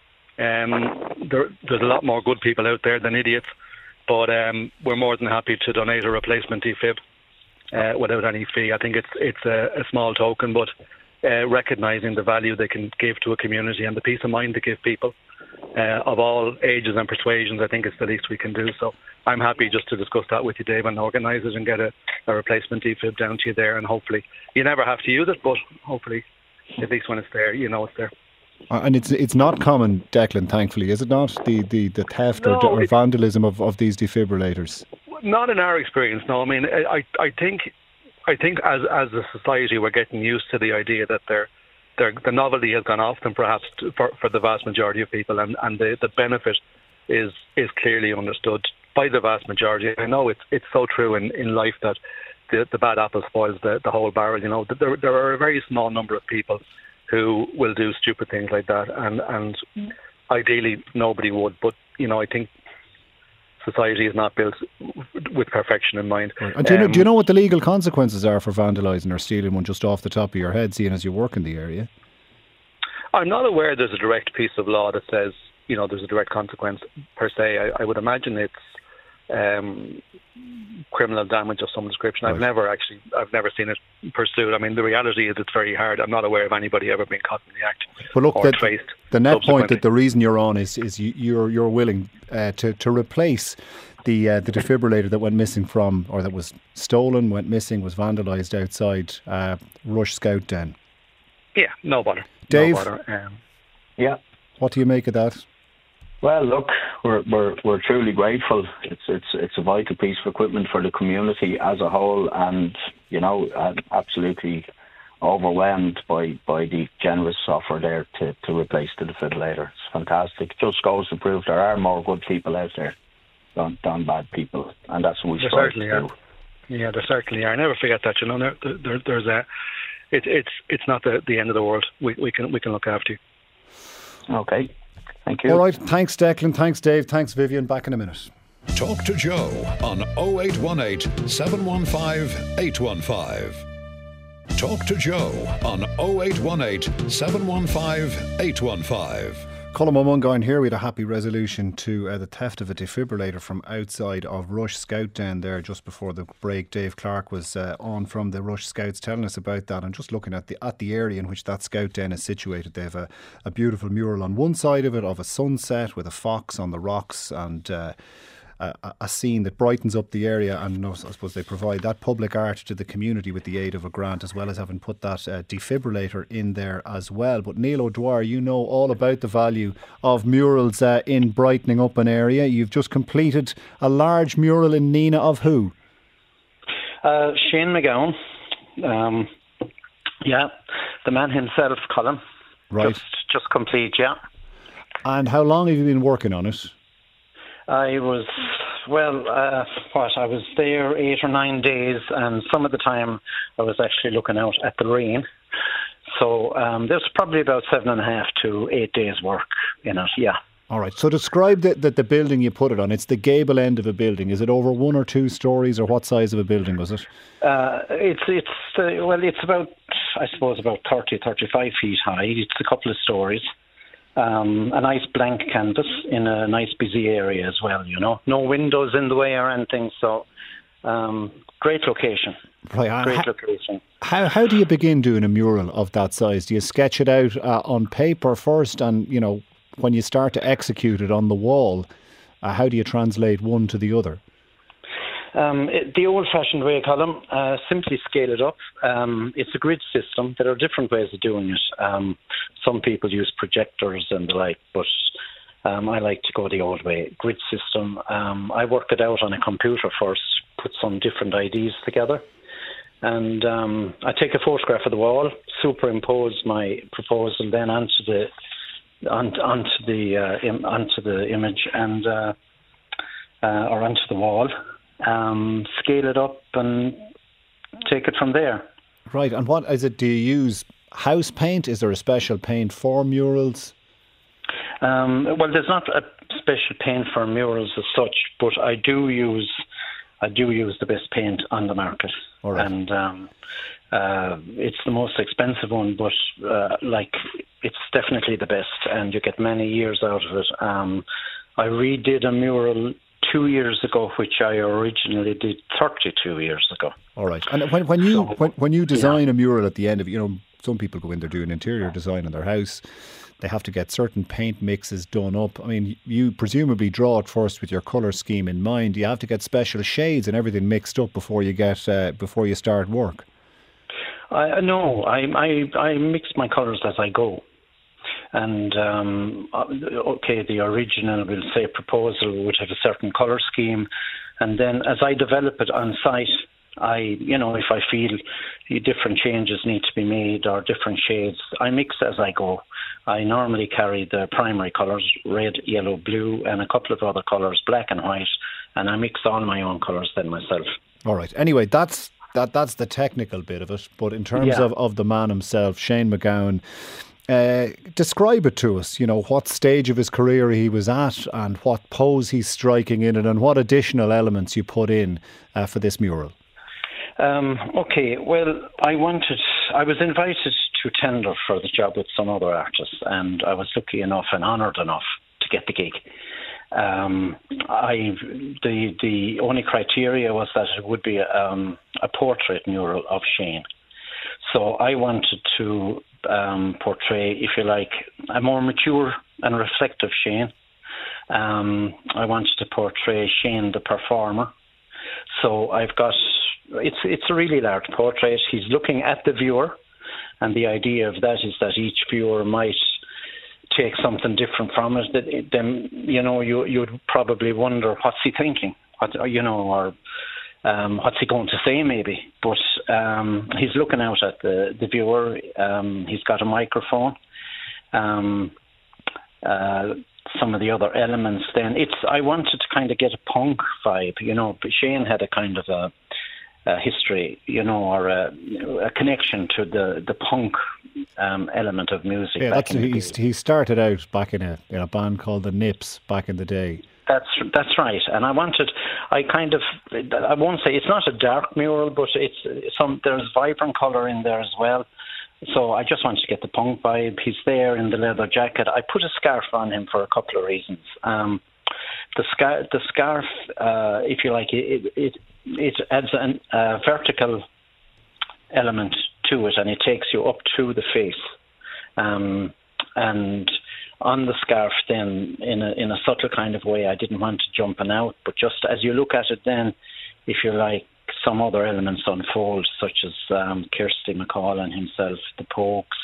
There's a lot more good people out there than idiots, but we're more than happy to donate a replacement defib without any fee. I think it's a small token, but recognising the value they can give to a community and the peace of mind they give people. Of all ages and persuasions, I think it's the least we can do. So I'm happy just to discuss that with you, Dave, and organise it and get a replacement defib down to you there. And hopefully, you never have to use it, but hopefully, at least when it's there, it's there. And it's not common, Declan, thankfully, is it not? The theft or vandalism of these defibrillators? Not in our experience, no. I think as a society we're getting used to the idea that the novelty has gone off them perhaps for the vast majority of people, and the benefit is clearly understood by the vast majority. I know it's so true in life that the bad apple spoils the whole barrel. There are a very small number of people who will do stupid things like that, and ideally nobody would. But I think society is not built with perfection in mind. Right. And do you know what the legal consequences are for vandalising or stealing one, just off the top of your head, seeing as you work in the area? I'm not aware there's a direct piece of law that says there's a direct consequence per se. I would imagine it's criminal damage of some description. Right. I've never seen it pursued. The reality is it's very hard. I'm not aware of anybody ever being caught in the act or traced. the net point that the reason you're on is you're willing to replace the defibrillator that went missing from, or that was stolen, went missing, was vandalised outside Rush Scout Den. Yeah, no bother. Dave, no bother. Yeah. What do you make of that? Well, look, we're truly grateful. It's a vital piece of equipment for the community as a whole, and I'm absolutely overwhelmed by the generous offer there to replace the defibrillator. It's fantastic. Just goes to prove there are more good people out there than bad people, and that's what we strive to do. Yeah, there certainly are. I never forget that. There's a. It's not the end of the world. We can look after you. Okay. Thank you. All right. Thanks, Declan. Thanks, Dave. Thanks, Vivian. Back in a minute. Talk to Joe on 0818 715 815. Talk to Joe on 0818 715 815. Colin Mulmungar here. We had a happy resolution to the theft of a defibrillator from outside of Rush Scout Den there just before the break. Dave Clark was on from the Rush Scouts telling us about that, and just looking at the area in which that Scout Den is situated. They have a beautiful mural on one side of it of a sunset with a fox on the rocks, and a scene that brightens up the area, and I suppose they provide that public art to the community with the aid of a grant, as well as having put that defibrillator in there as well. But Neil O'Dwyer, you know all about the value of murals in brightening up an area. You've just completed a large mural in Nina of who? Shane MacGowan. Yeah, the man himself, Colin. Right. Just complete, yeah. And how long have you been working on it? I was, I was there 8 or 9 days, and some of the time I was actually looking out at the rain. So there's probably about 7.5 to 8 days work in it, yeah. All right, so describe the building you put it on. It's the gable end of a building. Is it over 1 or 2 stories, or what size of a building was it? It's about, I suppose, about 30, 35 feet high. It's a couple of stories. A nice blank canvas in a nice busy area as well, No windows in the way or anything, so great location. Right. Great location. How do you begin doing a mural of that size? Do you sketch it out on paper first, and, when you start to execute it on the wall, how do you translate one to the other? The old-fashioned way, Colin, simply scale it up. It's a grid system. There are different ways of doing it. Some people use projectors and the like, but I like to go the old way. Grid system. I work it out on a computer first, put some different IDs together, and I take a photograph of the wall, superimpose my proposal then onto the image and or onto the wall. Scale it up and take it from there. Right, and what is it? Do you use house paint? Is there a special paint for murals? Well, there's not a special paint for murals as such, but I do use the best paint on the market. All right. And it's the most expensive one, but it's definitely the best, and you get many years out of it. I redid a mural 2 years ago, which I originally did 32 years ago. All right. And when you design a mural at the end of it, some people go in there doing interior design in their house. They have to get certain paint mixes done up. I mean, you presumably draw it first with your colour scheme in mind. You have to get special shades and everything mixed up before you start work. No, I mix my colours as I go. And, the original, we'll say, proposal would have a certain colour scheme. And then as I develop it on site, if I feel different changes need to be made or different shades, I mix as I go. I normally carry the primary colours, red, yellow, blue, and a couple of other colours, black and white, and I mix all my own colours then myself. All right. Anyway, that's the technical bit of it. But in terms of the man himself, Shane MacGowan, describe it to us. What stage of his career he was at, and what pose he's striking in it, and what additional elements you put in for this mural. Okay, well, I was invited to tender for the job with some other artists, and I was lucky enough and honoured enough to get the gig. The only criteria was that it would be a portrait mural of Shane. So I wanted to portray, if you like, a more mature and reflective Shane. I wanted to portray Shane the performer. So I've got, it's a really large portrait. He's looking at the viewer, and the idea of that is that each viewer might take something different from it. Then, you'd probably wonder, what's he thinking? Or what's he going to say maybe? But he's looking out at the viewer. He's got a microphone. Some of the other elements then, I wanted to kind of get a punk vibe, but Shane had a kind of a history, or a connection to the punk element of music. Yeah, he started out back in a band called the Nips back in the day. That's right, and I won't say it's not a dark mural, but there's vibrant colour in there as well. So I just wanted to get the punk vibe. He's there in the leather jacket. I put a scarf on him for a couple of reasons. The scarf, if you like, it adds a vertical element to it, and it takes you up to the face. And on the scarf, then in a subtle kind of way, I didn't want to jump out, but just as you look at it, then, if you like, some other elements unfold, such as Kirsty MacColl and himself, the Pokes,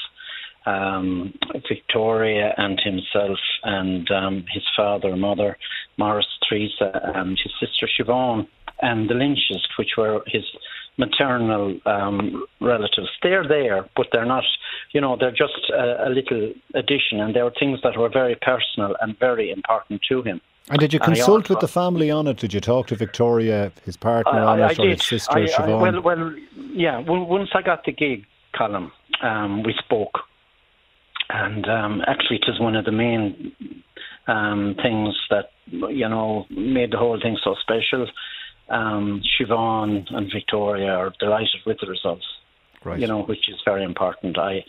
Victoria and himself, and his father, mother, Morris, Teresa, and his sister Siobhan, and the Lynches, which were his maternal relatives. They're there, but they're not, they're just a little addition, and they were things that were very personal and very important to him. And did you consult with the family on it? Did you talk to Victoria, his partner, on it, or his sister, Siobhan? Once I got the gig, Colin, we spoke. And actually, it is one of the main things that, made the whole thing so special. Siobhan and Victoria are delighted with the results. Right. Which is very important. I've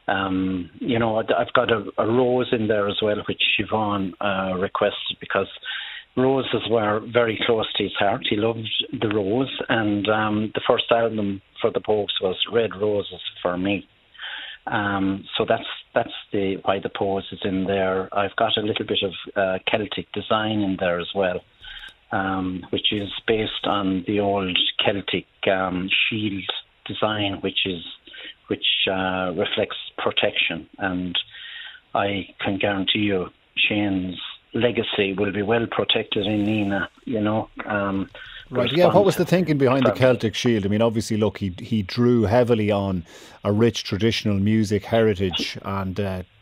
got a rose in there as well, which Siobhan requested, because roses were very close to his heart. He loved the rose, and the first album for the Pokes was Red Roses for Me. So that's why the pose is in there. I've got a little bit of Celtic design in there as well, which is based on the old Celtic shield design, which reflects protection, and I can guarantee you Shane's legacy will be well protected in Nina. Right. Yeah. What was the thinking behind the Celtic shield? I mean, obviously, look, he drew heavily on a rich traditional music heritage, and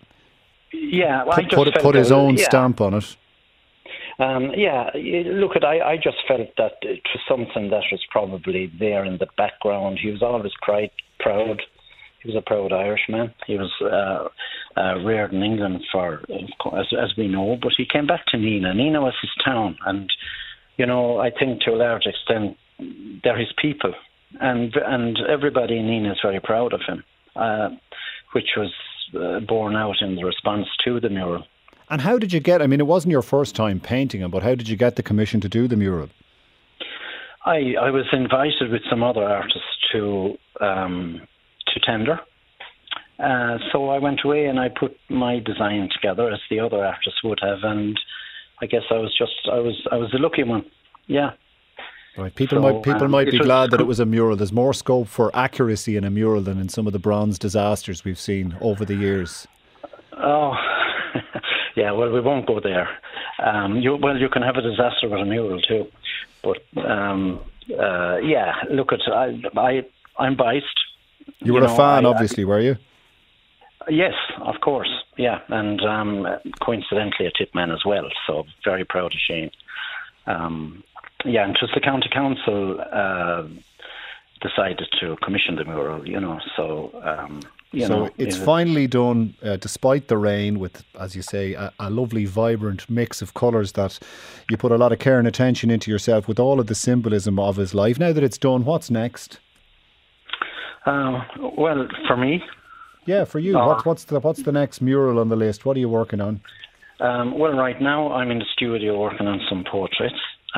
put his own stamp on it. I just felt that it was something that was probably there in the background. He was always quite proud. He was a proud Irishman. He was reared in England as we know, but he came back to Nina. Nina was his town, and I think to a large extent they're his people, and everybody in Nina is very proud of him, which was borne out in the response to the mural. And how did you get, it wasn't your first time painting him, but how did you get the commission to do the mural? I was invited with some other artists to tender. So I went away and I put my design together as the other artists would have, and I guess I was the lucky one. Yeah. Right. People might be glad that it was a mural. There's more scope for accuracy in a mural than in some of the bronze disasters we've seen over the years. Oh, yeah. Well, we won't go there. You can have a disaster with a mural too, but Look, I'm biased. You were a fan, obviously, were you? Yes, of course. Yeah, and coincidentally a tip man as well. So very proud of Shane. And just the county council decided to commission the mural. So it's finally done, despite the rain, with, as you say, a lovely, vibrant mix of colours that you put a lot of care and attention into yourself, with all of the symbolism of his life. Now that it's done, what's next? Well, for me. Yeah, for you. What's the next mural on the list? What are you working on? Well, right now I'm in the studio working on some portraits.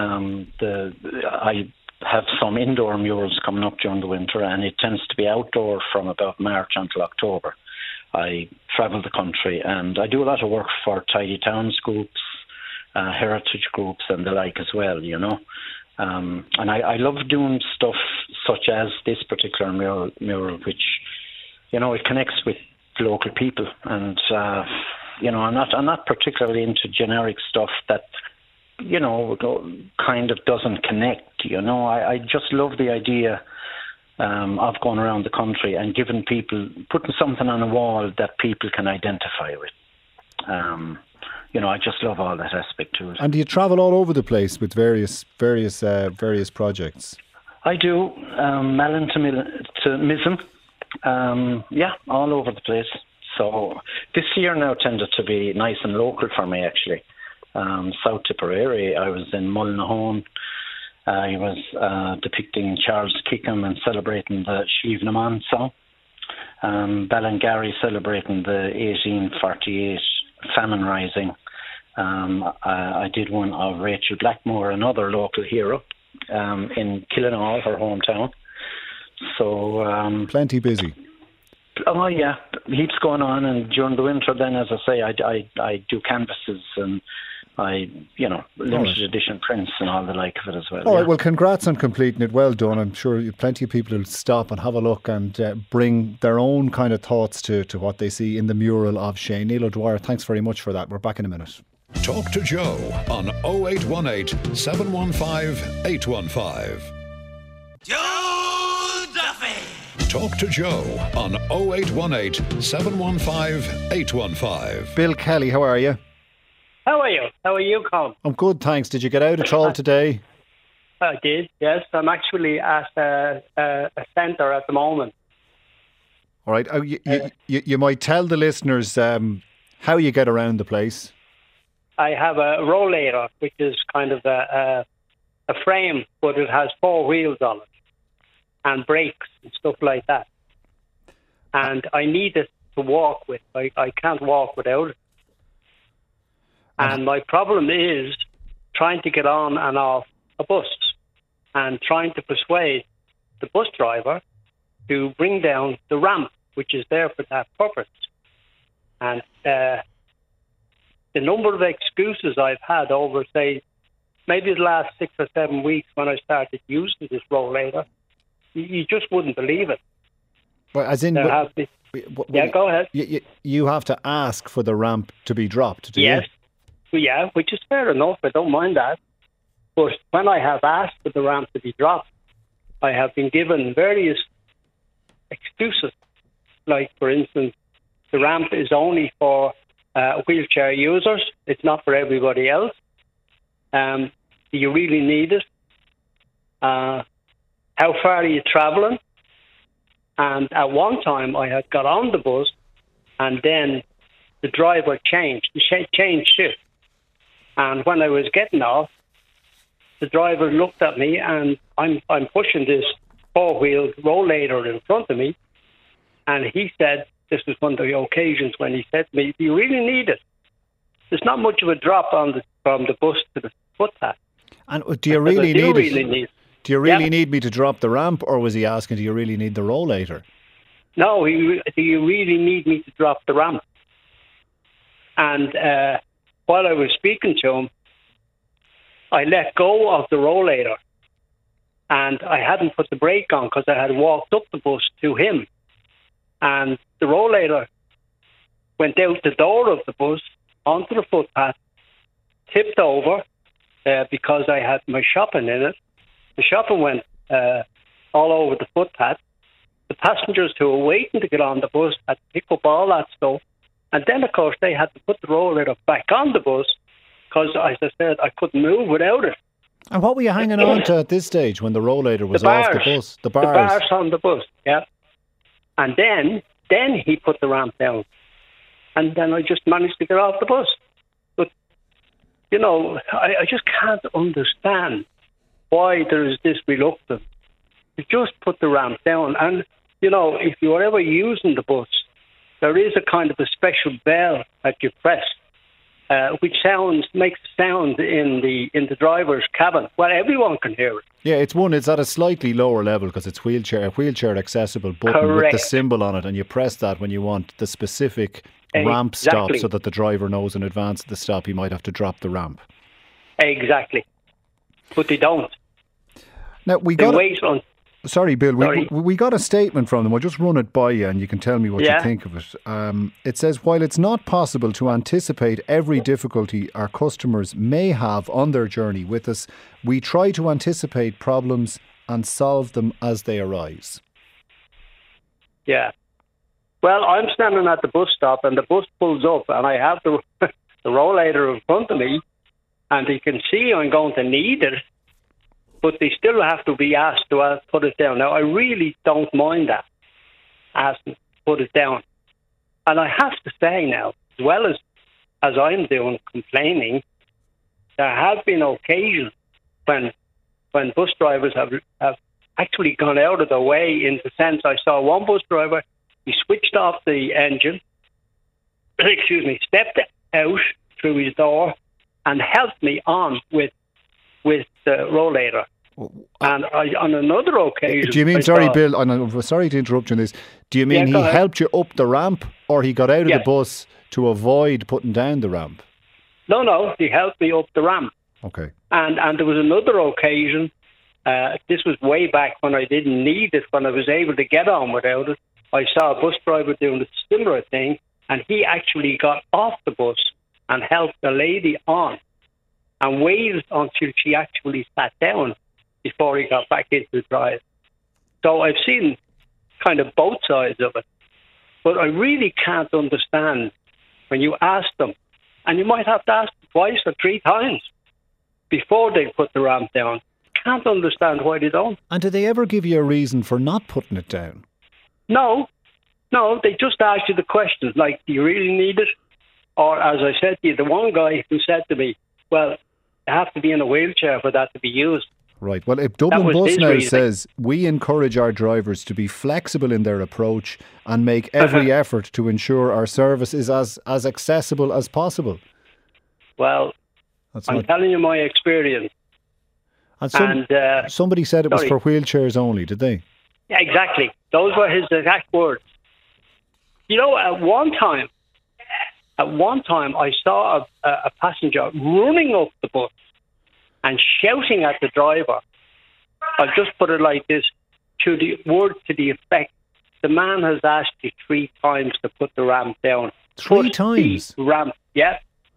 I have some indoor murals coming up during the winter, and it tends to be outdoor from about March until October. I travel the country, and I do a lot of work for Tidy Towns groups, heritage groups, and the like as well, you know. And I love doing stuff such as this particular mural, which, you know, it connects with local people. And, you know, I'm not particularly into generic stuff that, you know, kind of doesn't connect, you know. I just love the idea of going around the country and putting something on a wall that people can identify with. You know, I just love all that aspect to it. And do you travel all over the place with various projects? I do. Malin to Mism. Yeah, all over the place. So this year now tended to be nice and local for me, actually. South Tipperary, I was in Mullinahone. I was depicting Charles Kickham and celebrating the Slieve na Mon song. Ballingarry celebrating the 1848 famine rising. I did one of Rachel Blackmore, another local hero, in Killinall, her hometown. So plenty busy. Oh yeah, heaps going on, and during the winter, then, as I say, I do canvases and limited edition prints and all the like of it as well. All right, well, congrats on completing it. Well done. I'm sure plenty of people will stop and have a look and bring their own kind of thoughts to what they see in the mural of Shane. Neil O'Dwyer, thanks very much for that. We're back in a minute. Talk to Joe on 0818 715 815. Joe Duffy! Talk to Joe on 0818 715 815. Bill Kelly, how are you? How are you? How are you, Colin? I'm good, thanks. Did you get out at all today? I did, yes. I'm actually at a centre at the moment. All right. You might tell the listeners how you get around the place. I have a rollator, which is kind of a frame, but it has 4 wheels on it and brakes and stuff like that. And I need it to walk with. I can't walk without it. And my problem is trying to get on and off a bus and trying to persuade the bus driver to bring down the ramp, which is there for that purpose. And the number of excuses I've had over, say, maybe the last 6 or 7 weeks when I started using this rollator, you just wouldn't believe it. Well, as in, yeah, go ahead. You have to ask for the ramp to be dropped, do yes. you? Yeah, which is fair enough. I don't mind that. But when I have asked for the ramp to be dropped, I have been given various excuses. Like, for instance, the ramp is only for wheelchair users. It's not for everybody else. Do you really need it? How far are you travelling? And at one time, I had got on the bus, and then the driver changed shift. And when I was getting off, the driver looked at me, and I'm pushing this 4-wheeled rollator in front of me, and he said, this was one of the occasions when he said to me, do you really need it? There's not much of a drop from the bus to the footpath. And do you really need it? Do you really need me to drop the ramp, or was he asking, do you really need the rollator? No, do you really need me to drop the ramp? And while I was speaking to him, I let go of the rollator, and I hadn't put the brake on because I had walked up the bus to him. And the rollator went out the door of the bus onto the footpath, tipped over because I had my shopping in it. The shopping went all over the footpath. The passengers who were waiting to get on the bus had to pick up all that stuff. And then, of course, they had to put the rollator back on the bus because, as I said, I couldn't move without it. And what were you hanging on to at this stage when the rollator was off the bus? The bars on the bus, yeah. And then he put the ramp down. And then I just managed to get off the bus. But, you know, I just can't understand why there is this reluctance to just put the ramp down. And, you know, if you're ever using the bus, there is a kind of a special bell that you press which makes sound in the driver's cabin. Well, everyone can hear it. Yeah, it's at a slightly lower level because it's wheelchair accessible button. Correct. With the symbol on it, and you press that when you want the specific ramp stop, so that the driver knows in advance of the stop he might have to drop the ramp. Exactly, but they don't. Now Sorry, Bill. We got a statement from them. I'll just run it by you and you can tell me what you think of it. It says, while it's not possible to anticipate every difficulty our customers may have on their journey with us, we try to anticipate problems and solve them as they arise. Yeah. Well, I'm standing at the bus stop and the bus pulls up and I have the rollator in front of me and they can see I'm going to need it. But they still have to be asked to put it down. Now, I really don't mind that, asking to put it down. And I have to say now, as well as I'm doing, complaining, there have been occasions when bus drivers have actually gone out of their way, in the sense I saw one bus driver, he switched off the engine, stepped out through his door and helped me on with the rollator. And on another occasion... Do you mean, Bill, I'm sorry to interrupt you on this, do you mean he helped you up the ramp, or he got out of the bus to avoid putting down the ramp? No, he helped me up the ramp. Okay. And there was another occasion, this was way back when I didn't need it, when I was able to get on without it. I saw a bus driver doing a similar thing, and he actually got off the bus and helped the lady on and waited until she actually sat down before he got back into the drive. So I've seen kind of both sides of it. But I really can't understand when you ask them, and you might have to ask twice or three times before they put the ramp down. Can't understand why they don't. And do they ever give you a reason for not putting it down? No, they just ask you the questions, like, do you really need it? Or, as I said to you, the one guy who said to me, well, you have to be in a wheelchair for that to be used. Right. Well, if Dublin Bus now says, we encourage our drivers to be flexible in their approach and make every effort to ensure our service is as accessible as possible. Well, I'm telling you my experience. And somebody said it was for wheelchairs only, did they? Yeah, exactly. Those were his exact words. You know, at one time I saw a passenger running up the bus and shouting at the driver. I'll just put it like this, to the word to the effect, the man has asked you 3 times to put the ramp down. 3 times? The ramp, yeah.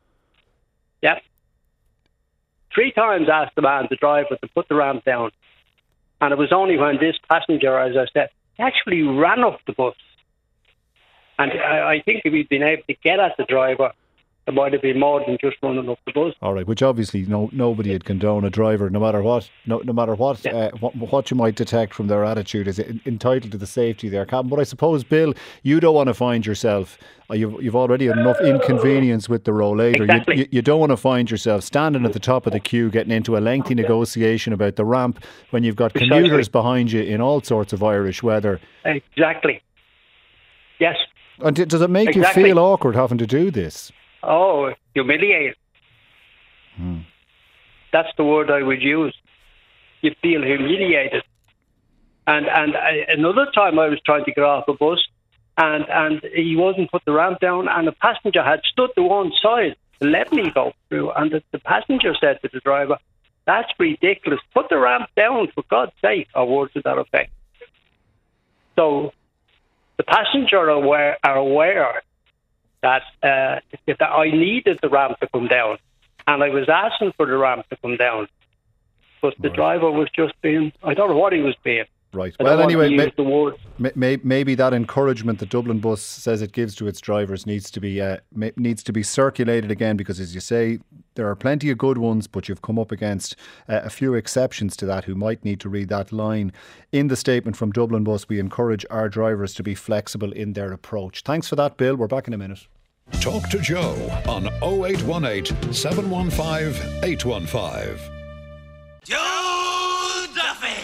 3 times asked the man, the driver, to put the ramp down. And it was only when this passenger, as I said, actually ran up the bus. And I think if we'd been able to get at the driver, it might have been more than just running up the bus. All right, which obviously nobody would condone. A driver, no matter what you might detect from their attitude, is entitled to the safety of their cabin. But I suppose, Bill, you don't want to find yourself. You've already had enough inconvenience with the rollator. Exactly. You don't want to find yourself standing at the top of the queue, getting into a lengthy negotiation about the ramp when you've got commuters behind you in all sorts of Irish weather. Exactly. Yes. And does it make you feel awkward having to do this? Oh, humiliated. That's the word I would use. You feel humiliated. And another time I was trying to get off a bus and he wasn't put the ramp down and the passenger had stood to one side to let me go through. And the passenger said to the driver, that's ridiculous. Put the ramp down, for God's sake, or words to that effect. So the passenger are aware that I needed the ramp to come down, and I was asking for the ramp to come down, but the driver was just being, I don't know what he was being. Right. Well, anyway, maybe that encouragement that Dublin Bus says it gives to its drivers needs to be circulated again, because, as you say, there are plenty of good ones, but you've come up against a few exceptions to that who might need to read that line in the statement from Dublin Bus. We encourage our drivers to be flexible in their approach. Thanks for that, Bill. We're back in a minute. Talk to Joe on 0818 715 815. Joe Duffy.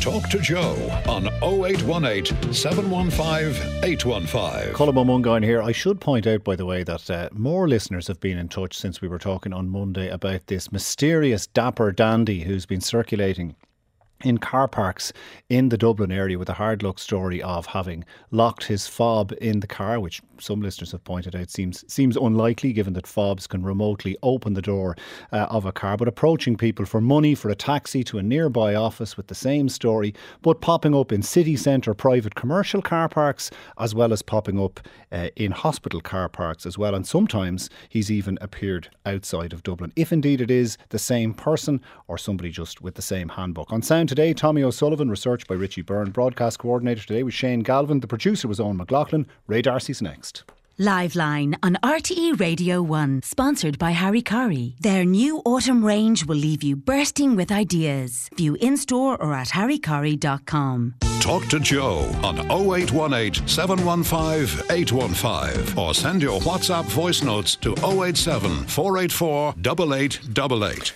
Talk to Joe on 0818 715 815. Colm O'Mungan here. I should point out, by the way, that more listeners have been in touch since we were talking on Monday about this mysterious dapper dandy who's been circulating in car parks in the Dublin area with a hard luck story of having locked his fob in the car, which some listeners have pointed out seems unlikely given that fobs can remotely open the door of a car, but approaching people for money for a taxi to a nearby office with the same story, but popping up in city centre private commercial car parks as well as popping up in hospital car parks as well, and sometimes he's even appeared outside of Dublin, if indeed it is the same person or somebody just with the same handbook. On sound today, Tommy O'Sullivan, research by Richie Byrne, broadcast coordinator today was Shane Galvin, the producer was Owen McLaughlin. Ray Darcy's next. Liveline on RTE Radio 1, sponsored by Harry Curry. Their new autumn range will leave you bursting with ideas. View in-store or at harrycurry.com. Talk to Joe on 0818 715 815 or send your WhatsApp voice notes to 087 484 8888.